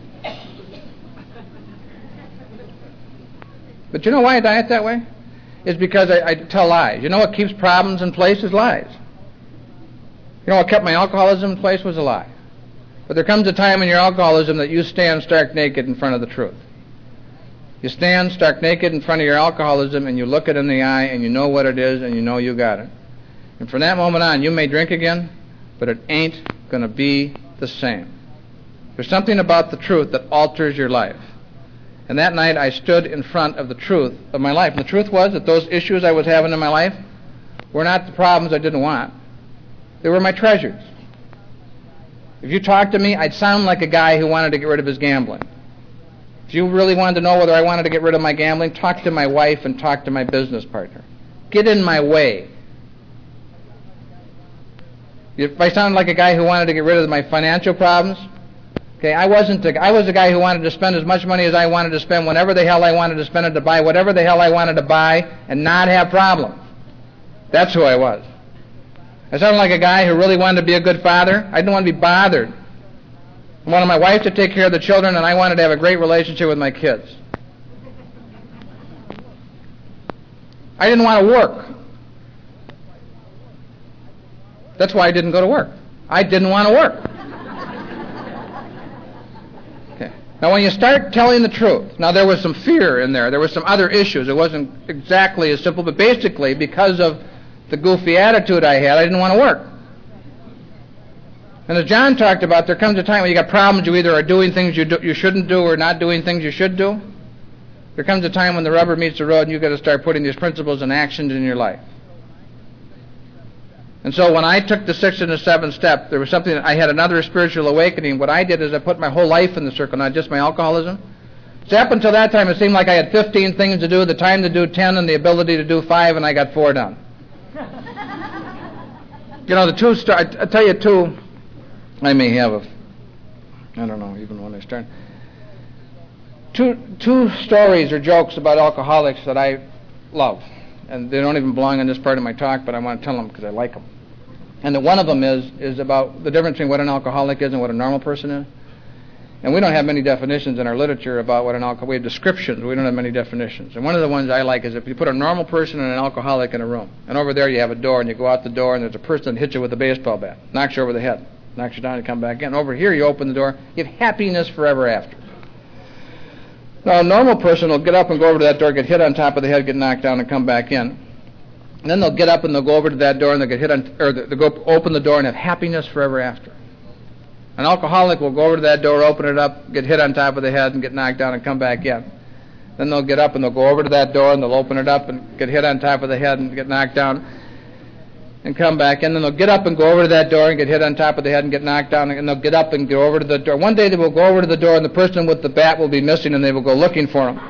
But you know why I diet that way? It's because I, I tell lies. You know what keeps problems in place is lies. You know what kept my alcoholism in place was a lie. But there comes a time in your alcoholism that you stand stark naked in front of the truth. You stand stark naked in front of your alcoholism and you look it in the eye and you know what it is and you know you got it. And from that moment on, you may drink again, but it ain't going to be the same. There's something about the truth that alters your life. And that night I stood in front of the truth of my life. And the truth was that those issues I was having in my life were not the problems I didn't want. They were my treasures. If you talked to me, I'd sound like a guy who wanted to get rid of his gambling. If you really wanted to know whether I wanted to get rid of my gambling, talk to my wife and talk to my business partner. Get in my way. If I sound like a guy who wanted to get rid of my financial problems, okay, I wasn't. A, I was a guy who wanted to spend as much money as I wanted to spend whenever the hell I wanted to spend it to buy whatever the hell I wanted to buy and not have problems. That's who I was. I sounded like a guy who really wanted to be a good father. I didn't want to be bothered. I wanted my wife to take care of the children, and I wanted to have a great relationship with my kids. I didn't want to work. That's why I didn't go to work. I didn't want to work. Okay. Now, when you start telling the truth, now there was some fear in there. There were some other issues. It wasn't exactly as simple, but basically, because of the goofy attitude I had, I didn't want to work. And as John talked about, there comes a time when you got problems. You either are doing things you do, you shouldn't do or not doing things you should do. There comes a time when the rubber meets the road and you've got to start putting these principles and actions in your life. And so when I took the sixth and the seventh step, there was something, I had another spiritual awakening. What I did is I put my whole life in the circle, not just my alcoholism. So up until that time, it seemed like I had fifteen things to do, the time to do ten, and the ability to do five, and I got four done. You know, the two, st- I, I tell you two, I may have a, I don't know, even when I start. Two, two stories or jokes about alcoholics that I love. And they don't even belong in this part of my talk, but I want to tell them because I like them. And the one of them is, is about the difference between what an alcoholic is and what a normal person is. And we don't have many definitions in our literature about what an alcoholic, we have descriptions, we don't have many definitions. And one of the ones I like is if you put a normal person and an alcoholic in a room, and over there you have a door, and you go out the door, and there's a person that hits you with a baseball bat, knocks you over the head, knocks you down, and come back in. Over here you open the door, you have happiness forever after. Now a normal person will get up and go over to that door, get hit on top of the head, get knocked down, and come back in. And then they'll get up and they'll go over to that door, and they'll get hit on, or they'll go open the door and have happiness forever after. An alcoholic will go over to that door, open it up, get hit on top of the head, and get knocked down and come back in. Then they'll get up and they'll go over to that door and they'll open it up and get hit on top of the head and get knocked down and come back in. Then they'll get up and go over to that door and get hit on top of the head and get knocked down, and they'll get up and go over to the door. One day they will go over to the door and the person with the bat will be missing and they will go looking for him.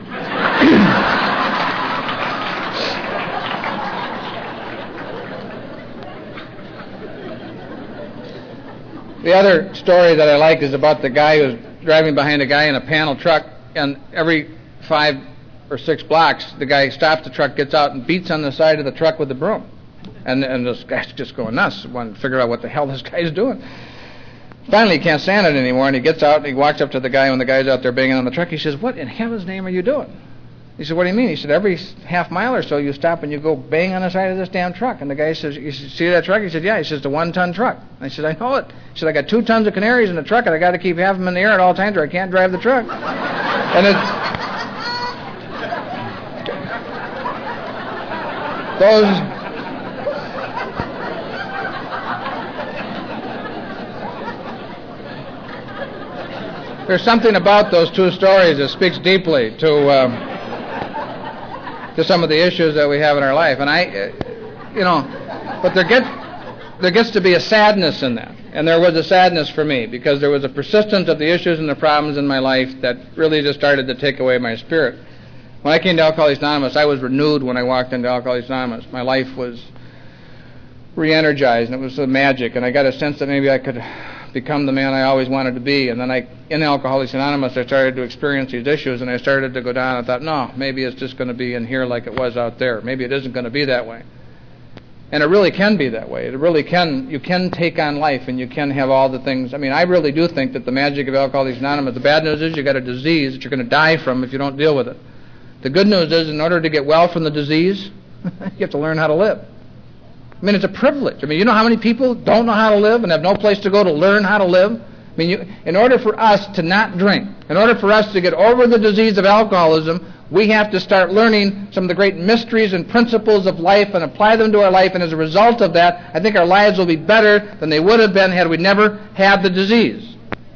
The other story that I like is about the guy who's driving behind a guy in a panel truck, and every five or six blocks, the guy stops the truck, gets out, and beats on the side of the truck with a broom. And and this guy's just going nuts, wanting to figure out what the hell this guy's doing. Finally, he can't stand it anymore, and he gets out, and he walks up to the guy when the guy's out there banging on the truck. He says, "What in heaven's name are you doing?" He said, "What do you mean?" He said, "Every half mile or so, you stop and you go bang on the side of this damn truck." And the guy says, "You see that truck?" He said, "Yeah." He says, "It's a one-ton truck." And I said, "I know it." He said, "I got two tons of canaries in the truck, and I got to keep half of them in the air at all times, or I can't drive the truck." And it, those... There's something about those two stories that speaks deeply to um, to some of the issues that we have in our life, and I, uh, you know, but there gets there gets to be a sadness in that, and there was a sadness for me because there was a persistence of the issues and the problems in my life that really just started to take away my spirit. When I came to Alcoholics Anonymous, I was renewed when I walked into Alcoholics Anonymous. My life was re-energized, and it was a magic, and I got a sense that maybe I could become the man I always wanted to be. And then I, in Alcoholics Anonymous, I started to experience these issues, and I started to go down and thought, no, maybe it's just going to be in here like it was out there. Maybe it isn't going to be that way. And it really can be that way. It really can. You can take on life, and you can have all the things. I mean, I really do think that the magic of Alcoholics Anonymous, the bad news is you got a disease that you're going to die from if you don't deal with it. The good news is in order to get well from the disease, you have to learn how to live. I mean, it's a privilege. I mean, you know how many people don't know how to live and have no place to go to learn how to live? I mean, you, in order for us to not drink, in order for us to get over the disease of alcoholism, we have to start learning some of the great mysteries and principles of life and apply them to our life. And as a result of that, I think our lives will be better than they would have been had we never had the disease.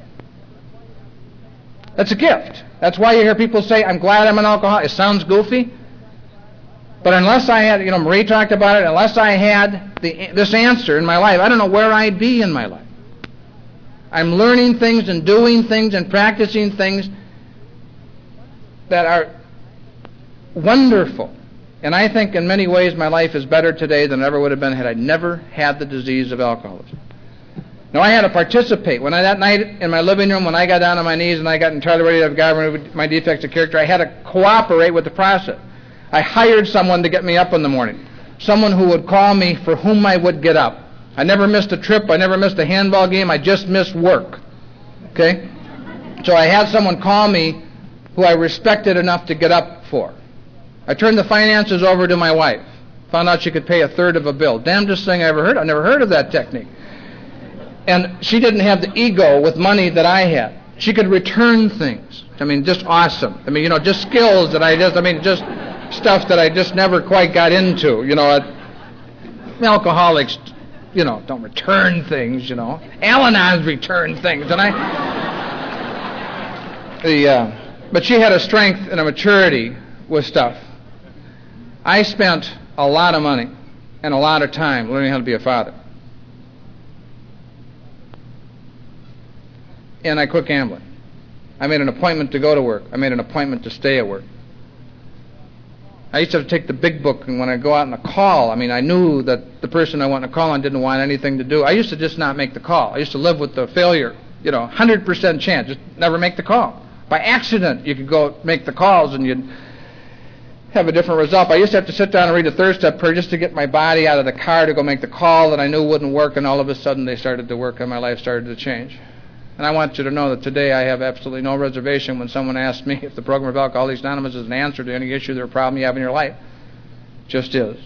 That's a gift. That's why you hear people say, "I'm glad I'm an alcoholic." It sounds goofy. But unless I had, you know, Marie talked about it, unless I had the, this answer in my life, I don't know where I'd be in my life. I'm learning things and doing things and practicing things that are wonderful. And I think in many ways my life is better today than it ever would have been had I never had the disease of alcoholism. Now, I had to participate. When I, that night in my living room, when I got down on my knees and I got entirely ready to have God remove my defects of character, I had to cooperate with the process. I hired someone to get me up in the morning, someone who would call me for whom I would get up. I never missed a trip. I never missed a handball game. I just missed work. Okay? So I had someone call me who I respected enough to get up for. I turned the finances over to my wife. Found out she could pay a third of a bill. Damnedest thing I ever heard. I never heard of that technique. And she didn't have the ego with money that I had. She could return things. I mean, just awesome. I mean, you know, just skills that I just, I mean, just stuff that I just never quite got into. You know, alcoholics, you know, don't return things, you know. Al-Anons return things. And I, the, uh, but she had a strength and a maturity with stuff. I spent a lot of money and a lot of time learning how to be a father. And I quit gambling. I made an appointment to go to work. I made an appointment to stay at work. I used to have to take the big book, and when I go out on a call, I mean, I knew that the person I wanted to call on didn't want anything to do. I used to just not make the call. I used to live with the failure, you know, one hundred percent chance, just never make the call. By accident, you could go make the calls, and you'd have a different result. I used to have to sit down and read a third step prayer just to get my body out of the car to go make the call that I knew wouldn't work, and all of a sudden they started to work, and my life started to change. And I want you to know that today I have absolutely no reservation when someone asks me if the program of Alcoholics Anonymous is an answer to any issue or problem you have in your life. It just is.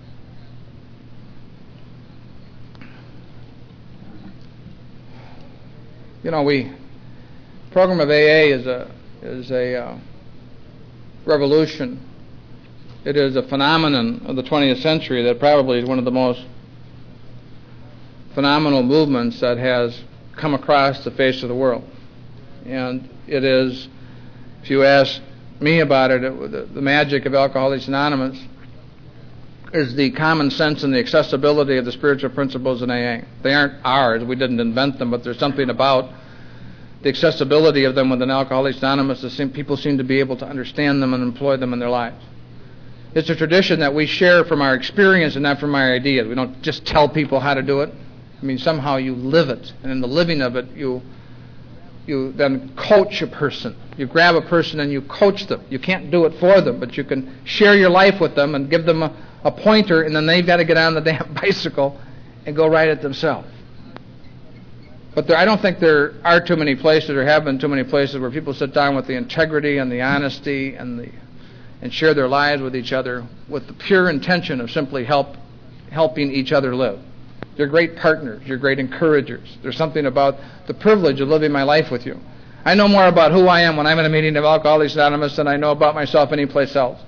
You know, we program of A A is a is a uh, revolution. It is a phenomenon of the twentieth century that probably is one of the most phenomenal movements that has come across the face of the world. And it is, if you ask me about it, it the, the magic of Alcoholics Anonymous is the common sense and the accessibility of the spiritual principles in A A. They aren't ours. We didn't invent them, but there's something about the accessibility of them within Alcoholics Anonymous that seem, people seem to be able to understand them and employ them in their lives. It's a tradition that we share from our experience and not from our ideas. We don't just tell people how to do it. I mean, somehow you live it, and in the living of it, you you then coach a person. You grab a person and you coach them. You can't do it for them, but you can share your life with them and give them a, a pointer, and then they've got to get on the damn bicycle and go ride it themselves. But there, I don't think there are too many places, or have been too many places, where people sit down with the integrity and the honesty and the and share their lives with each other with the pure intention of simply help helping each other live. You're great partners. You're great encouragers. There's something about the privilege of living my life with you. I know more about who I am when I'm in a meeting of Alcoholics Anonymous than I know about myself anyplace else.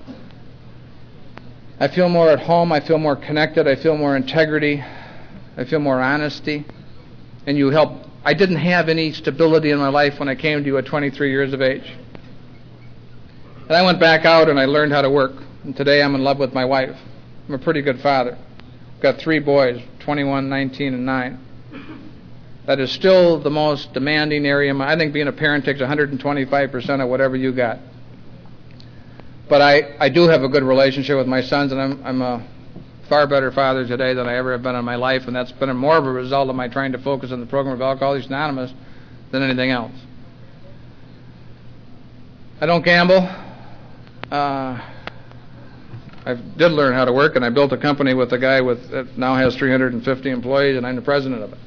I feel more at home. I feel more connected. I feel more integrity. I feel more honesty. And you help. I didn't have any stability in my life when I came to you at twenty-three years of age. And I went back out and I learned how to work. And today I'm in love with my wife. I'm a pretty good father. I've got three boys, twenty-one, nineteen, and nine. That is still the most demanding area. I think being a parent takes one hundred twenty-five percent of whatever you got. But I, I do have a good relationship with my sons, and I'm, I'm a far better father today than I ever have been in my life, and that's been a more of a result of my trying to focus on the program of Alcoholics Anonymous than anything else. I don't gamble. Uh, I did learn how to work, and I built a company with a guy with that now has three hundred fifty employees, and I'm the president of it.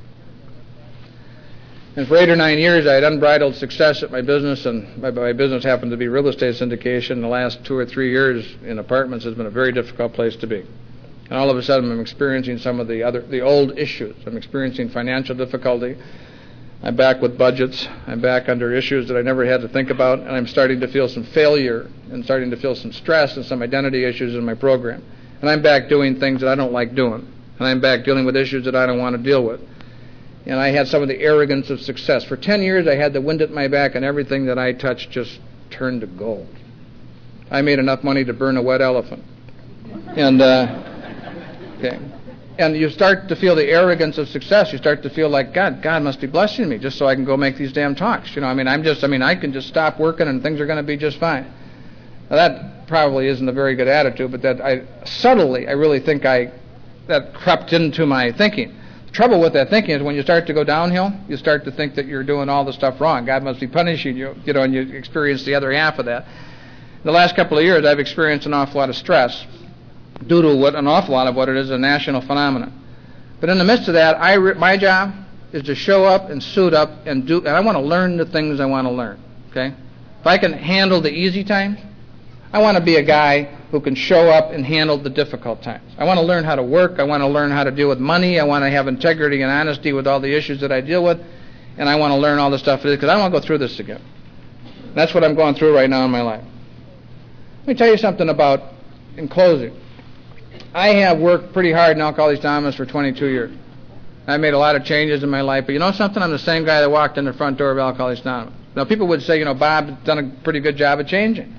And for eight or nine years, I had unbridled success at my business, and my, my business happened to be real estate syndication. The last two or three years in apartments has been a very difficult place to be. And all of a sudden, I'm experiencing some of the other, the old issues. I'm experiencing financial difficulty. I'm back with budgets. I'm back under issues that I never had to think about, and I'm starting to feel some failure and starting to feel some stress and some identity issues in my program. And I'm back doing things that I don't like doing. And I'm back dealing with issues that I don't want to deal with. And I had some of the arrogance of success. For ten years, I had the wind at my back, and everything that I touched just turned to gold. I made enough money to burn a wet elephant. And, uh, okay. And you start to feel the arrogance of success. You start to feel like, God, God must be blessing me just so I can go make these damn talks. You know, I mean, I'm just, I mean, I can just stop working and things are going to be just fine. Now, that probably isn't a very good attitude, but that I subtly, I really think I, that crept into my thinking. The trouble with that thinking is when you start to go downhill, you start to think that you're doing all the stuff wrong. God must be punishing you, you know, and you experience the other half of that. The last couple of years, I've experienced an awful lot of stress due to what an awful lot of what it is, a national phenomenon. But in the midst of that, I re- my job is to show up and suit up and do, and I want to learn the things I want to learn, okay? If I can handle the easy times, I want to be a guy who can show up and handle the difficult times. I want to learn how to work. I want to learn how to deal with money. I want to have integrity and honesty with all the issues that I deal with, and I want to learn all the stuff because I don't want to go through this again. That's what I'm going through right now in my life. Let me tell you something about, in closing, I have worked pretty hard in Alcoholics Anonymous for twenty-two years. I've made a lot of changes in my life, but you know something? I'm the same guy that walked in the front door of Alcoholics Anonymous. Now, people would say, you know, Bob's done a pretty good job of changing.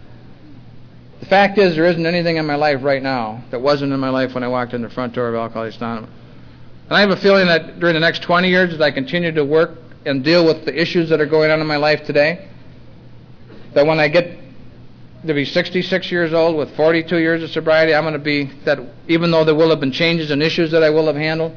The fact is, there isn't anything in my life right now that wasn't in my life when I walked in the front door of Alcoholics Anonymous. And I have a feeling that during the next twenty years, as I continue to work and deal with the issues that are going on in my life today, that when I get to be sixty-six years old with forty-two years of sobriety, I'm going to be that, even though there will have been changes and issues that I will have handled,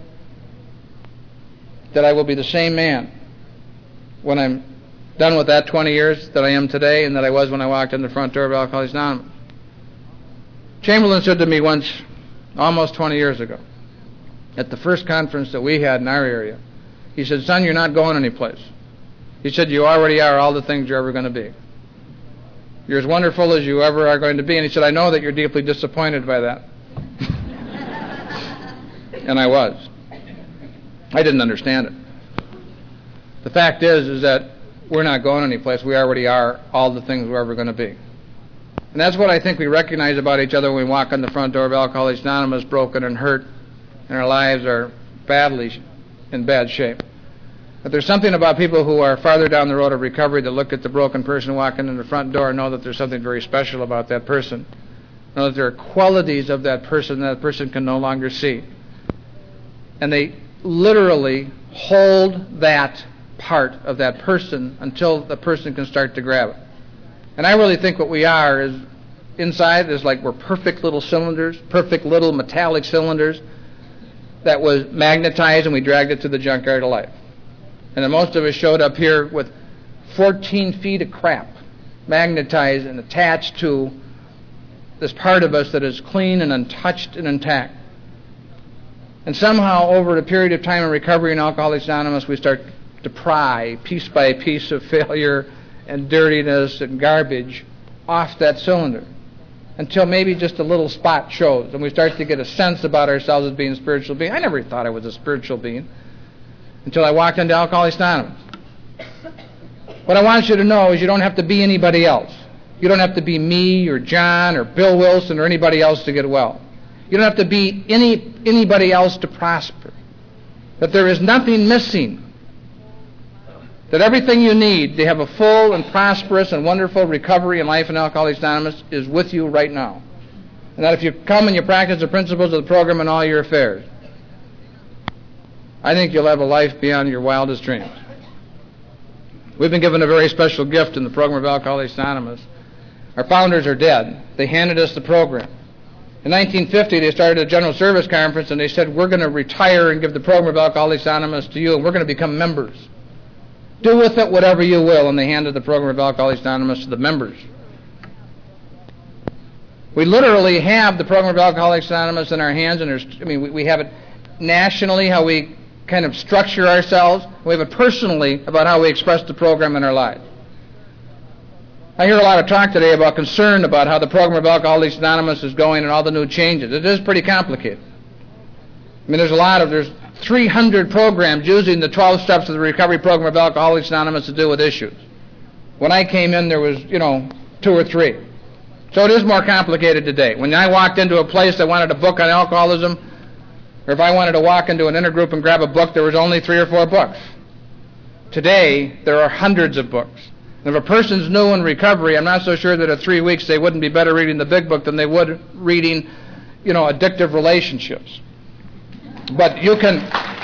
that I will be the same man when I'm done with that twenty years that I am today and that I was when I walked in the front door of Alcoholics Anonymous. Chamberlain said to me once, almost twenty years ago, at the first conference that we had in our area, he said, son, you're not going anyplace. He said, you already are all the things you're ever going to be. You're as wonderful as you ever are going to be. And he said, I know that you're deeply disappointed by that. And I was. I didn't understand it. The fact is, is that we're not going anyplace. We already are all the things we're ever going to be. And that's what I think we recognize about each other when we walk in the front door of Alcoholics Anonymous, broken and hurt, and our lives are badly in bad shape. But there's something about people who are farther down the road of recovery that look at the broken person walking in the front door and know that there's something very special about that person. Know that there are qualities of that person that person can no longer see. And they literally hold that part of that person until the person can start to grab it. And I really think what we are is, inside is like we're perfect little cylinders, perfect little metallic cylinders that was magnetized, and we dragged it to the junkyard of life. And then most of us showed up here with fourteen feet of crap magnetized and attached to this part of us that is clean and untouched and intact. And somehow, over a period of time in recovery in Alcoholics Anonymous, we start to pry piece by piece of failure and dirtiness and garbage off that cylinder, until maybe just a little spot shows, and we start to get a sense about ourselves as being a spiritual being. I never thought I was a spiritual being until I walked into Alcoholics Anonymous. What I want you to know is you don't have to be anybody else. You don't have to be me or John or Bill Wilson or anybody else to get well. You don't have to be any anybody else to prosper. That there is nothing missing. That everything you need to have a full and prosperous and wonderful recovery in life in Alcoholics Anonymous is with you right now. And that if you come and you practice the principles of the program in all your affairs, I think you'll have a life beyond your wildest dreams. We've been given a very special gift in the program of Alcoholics Anonymous. Our founders are dead. They handed us the program. In nineteen fifty, they started a general service conference, and they said, we're going to retire and give the program of Alcoholics Anonymous to you, and we're going to become members. Do with it whatever you will. And they handed the program of Alcoholics Anonymous to the members. We literally have the program of Alcoholics Anonymous in our hands, and there's, I mean, we, we have it nationally, how we kind of structure ourselves. We have it personally about how we express the program in our lives. I hear a lot of talk today about concern about how the program of Alcoholics Anonymous is going and all the new changes. It is pretty complicated. I mean, there's a lot of, there's three hundred programs using the twelve steps of the recovery program of Alcoholics Anonymous to deal with issues. When I came in, there was, you know, two or three. So it is more complicated today. When I walked into a place that wanted a book on alcoholism, or if I wanted to walk into an intergroup and grab a book, there was only three or four books. Today, there are hundreds of books. And if a person's new in recovery, I'm not so sure that at three weeks they wouldn't be better reading the big book than they would reading, you know, addictive relationships. But you can,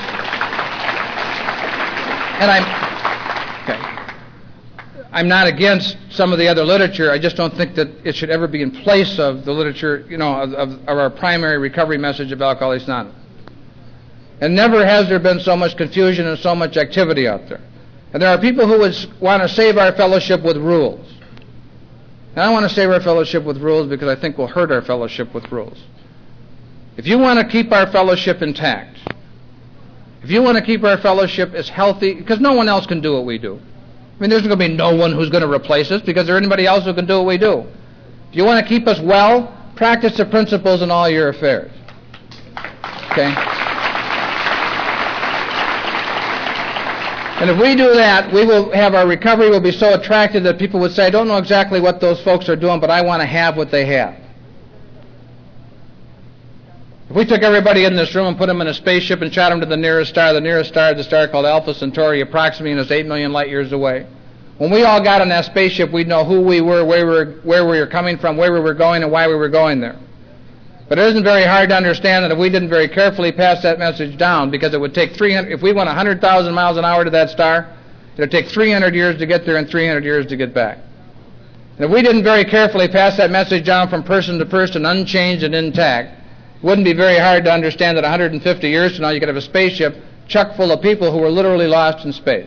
and I'm, okay, I'm not against some of the other literature. I just don't think that it should ever be in place of the literature, you know, of, of, of our primary recovery message of Alcoholics Anonymous. And never has there been so much confusion and so much activity out there. And there are people who would want to save our fellowship with rules. And I don't want to save our fellowship with rules because I think we'll hurt our fellowship with rules. If you want to keep our fellowship intact, if you want to keep our fellowship as healthy, because no one else can do what we do. I mean, there's going to be no one who's going to replace us because there's anybody else who can do what we do. If you want to keep us well, practice the principles in all your affairs. Okay? And if we do that, we will have our recovery will be so attractive that people would say, I don't know exactly what those folks are doing, but I want to have what they have. If we took everybody in this room and put them in a spaceship and shot them to the nearest star, the nearest star is a star called Alpha Centauri, approximating us eight million light years away. When we all got on that spaceship, we'd know who we were, where we were, where we were coming from, where we were going, and why we were going there. But it isn't very hard to understand that if we didn't very carefully pass that message down, because it would take three hundred, if we went one hundred thousand miles an hour to that star, it would take three hundred years to get there and three hundred years to get back. And if we didn't very carefully pass that message down from person to person, unchanged and intact, it wouldn't be very hard to understand that one hundred fifty years from now you could have a spaceship chock full of people who were literally lost in space.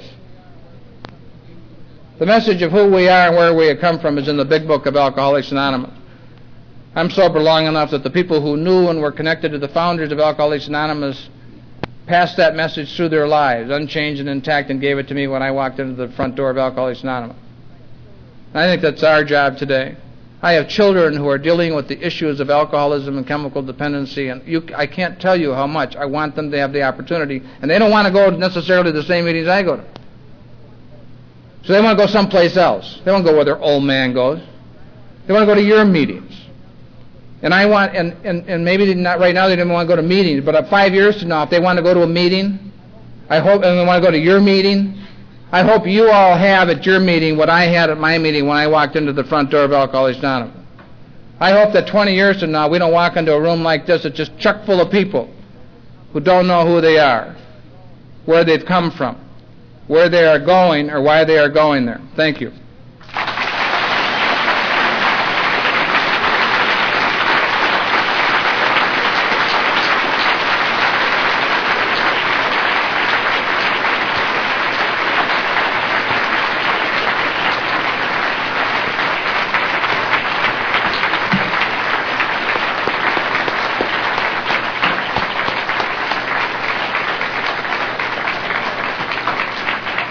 The message of who we are and where we have come from is in the big book of Alcoholics Anonymous. I'm sober long enough that the people who knew and were connected to the founders of Alcoholics Anonymous passed that message through their lives, unchanged and intact, and gave it to me when I walked into the front door of Alcoholics Anonymous. And I think that's our job today. I have children who are dealing with the issues of alcoholism and chemical dependency, and you, I can't tell you how much I want them to have the opportunity, and they don't want to go necessarily to the same meetings I go to. So they want to go someplace else. They don't go where their old man goes. They want to go to your meetings. And I want, and, and, and maybe not right now they didn't want to go to meetings, but five years from now, if they want to go to a meeting, I hope, and they want to go to your meeting, I hope you all have at your meeting what I had at my meeting when I walked into the front door of Alcoholics Anonymous. I hope that twenty years from now we don't walk into a room like this that's just chock full of people who don't know who they are, where they've come from, where they are going, or why they are going there. Thank you.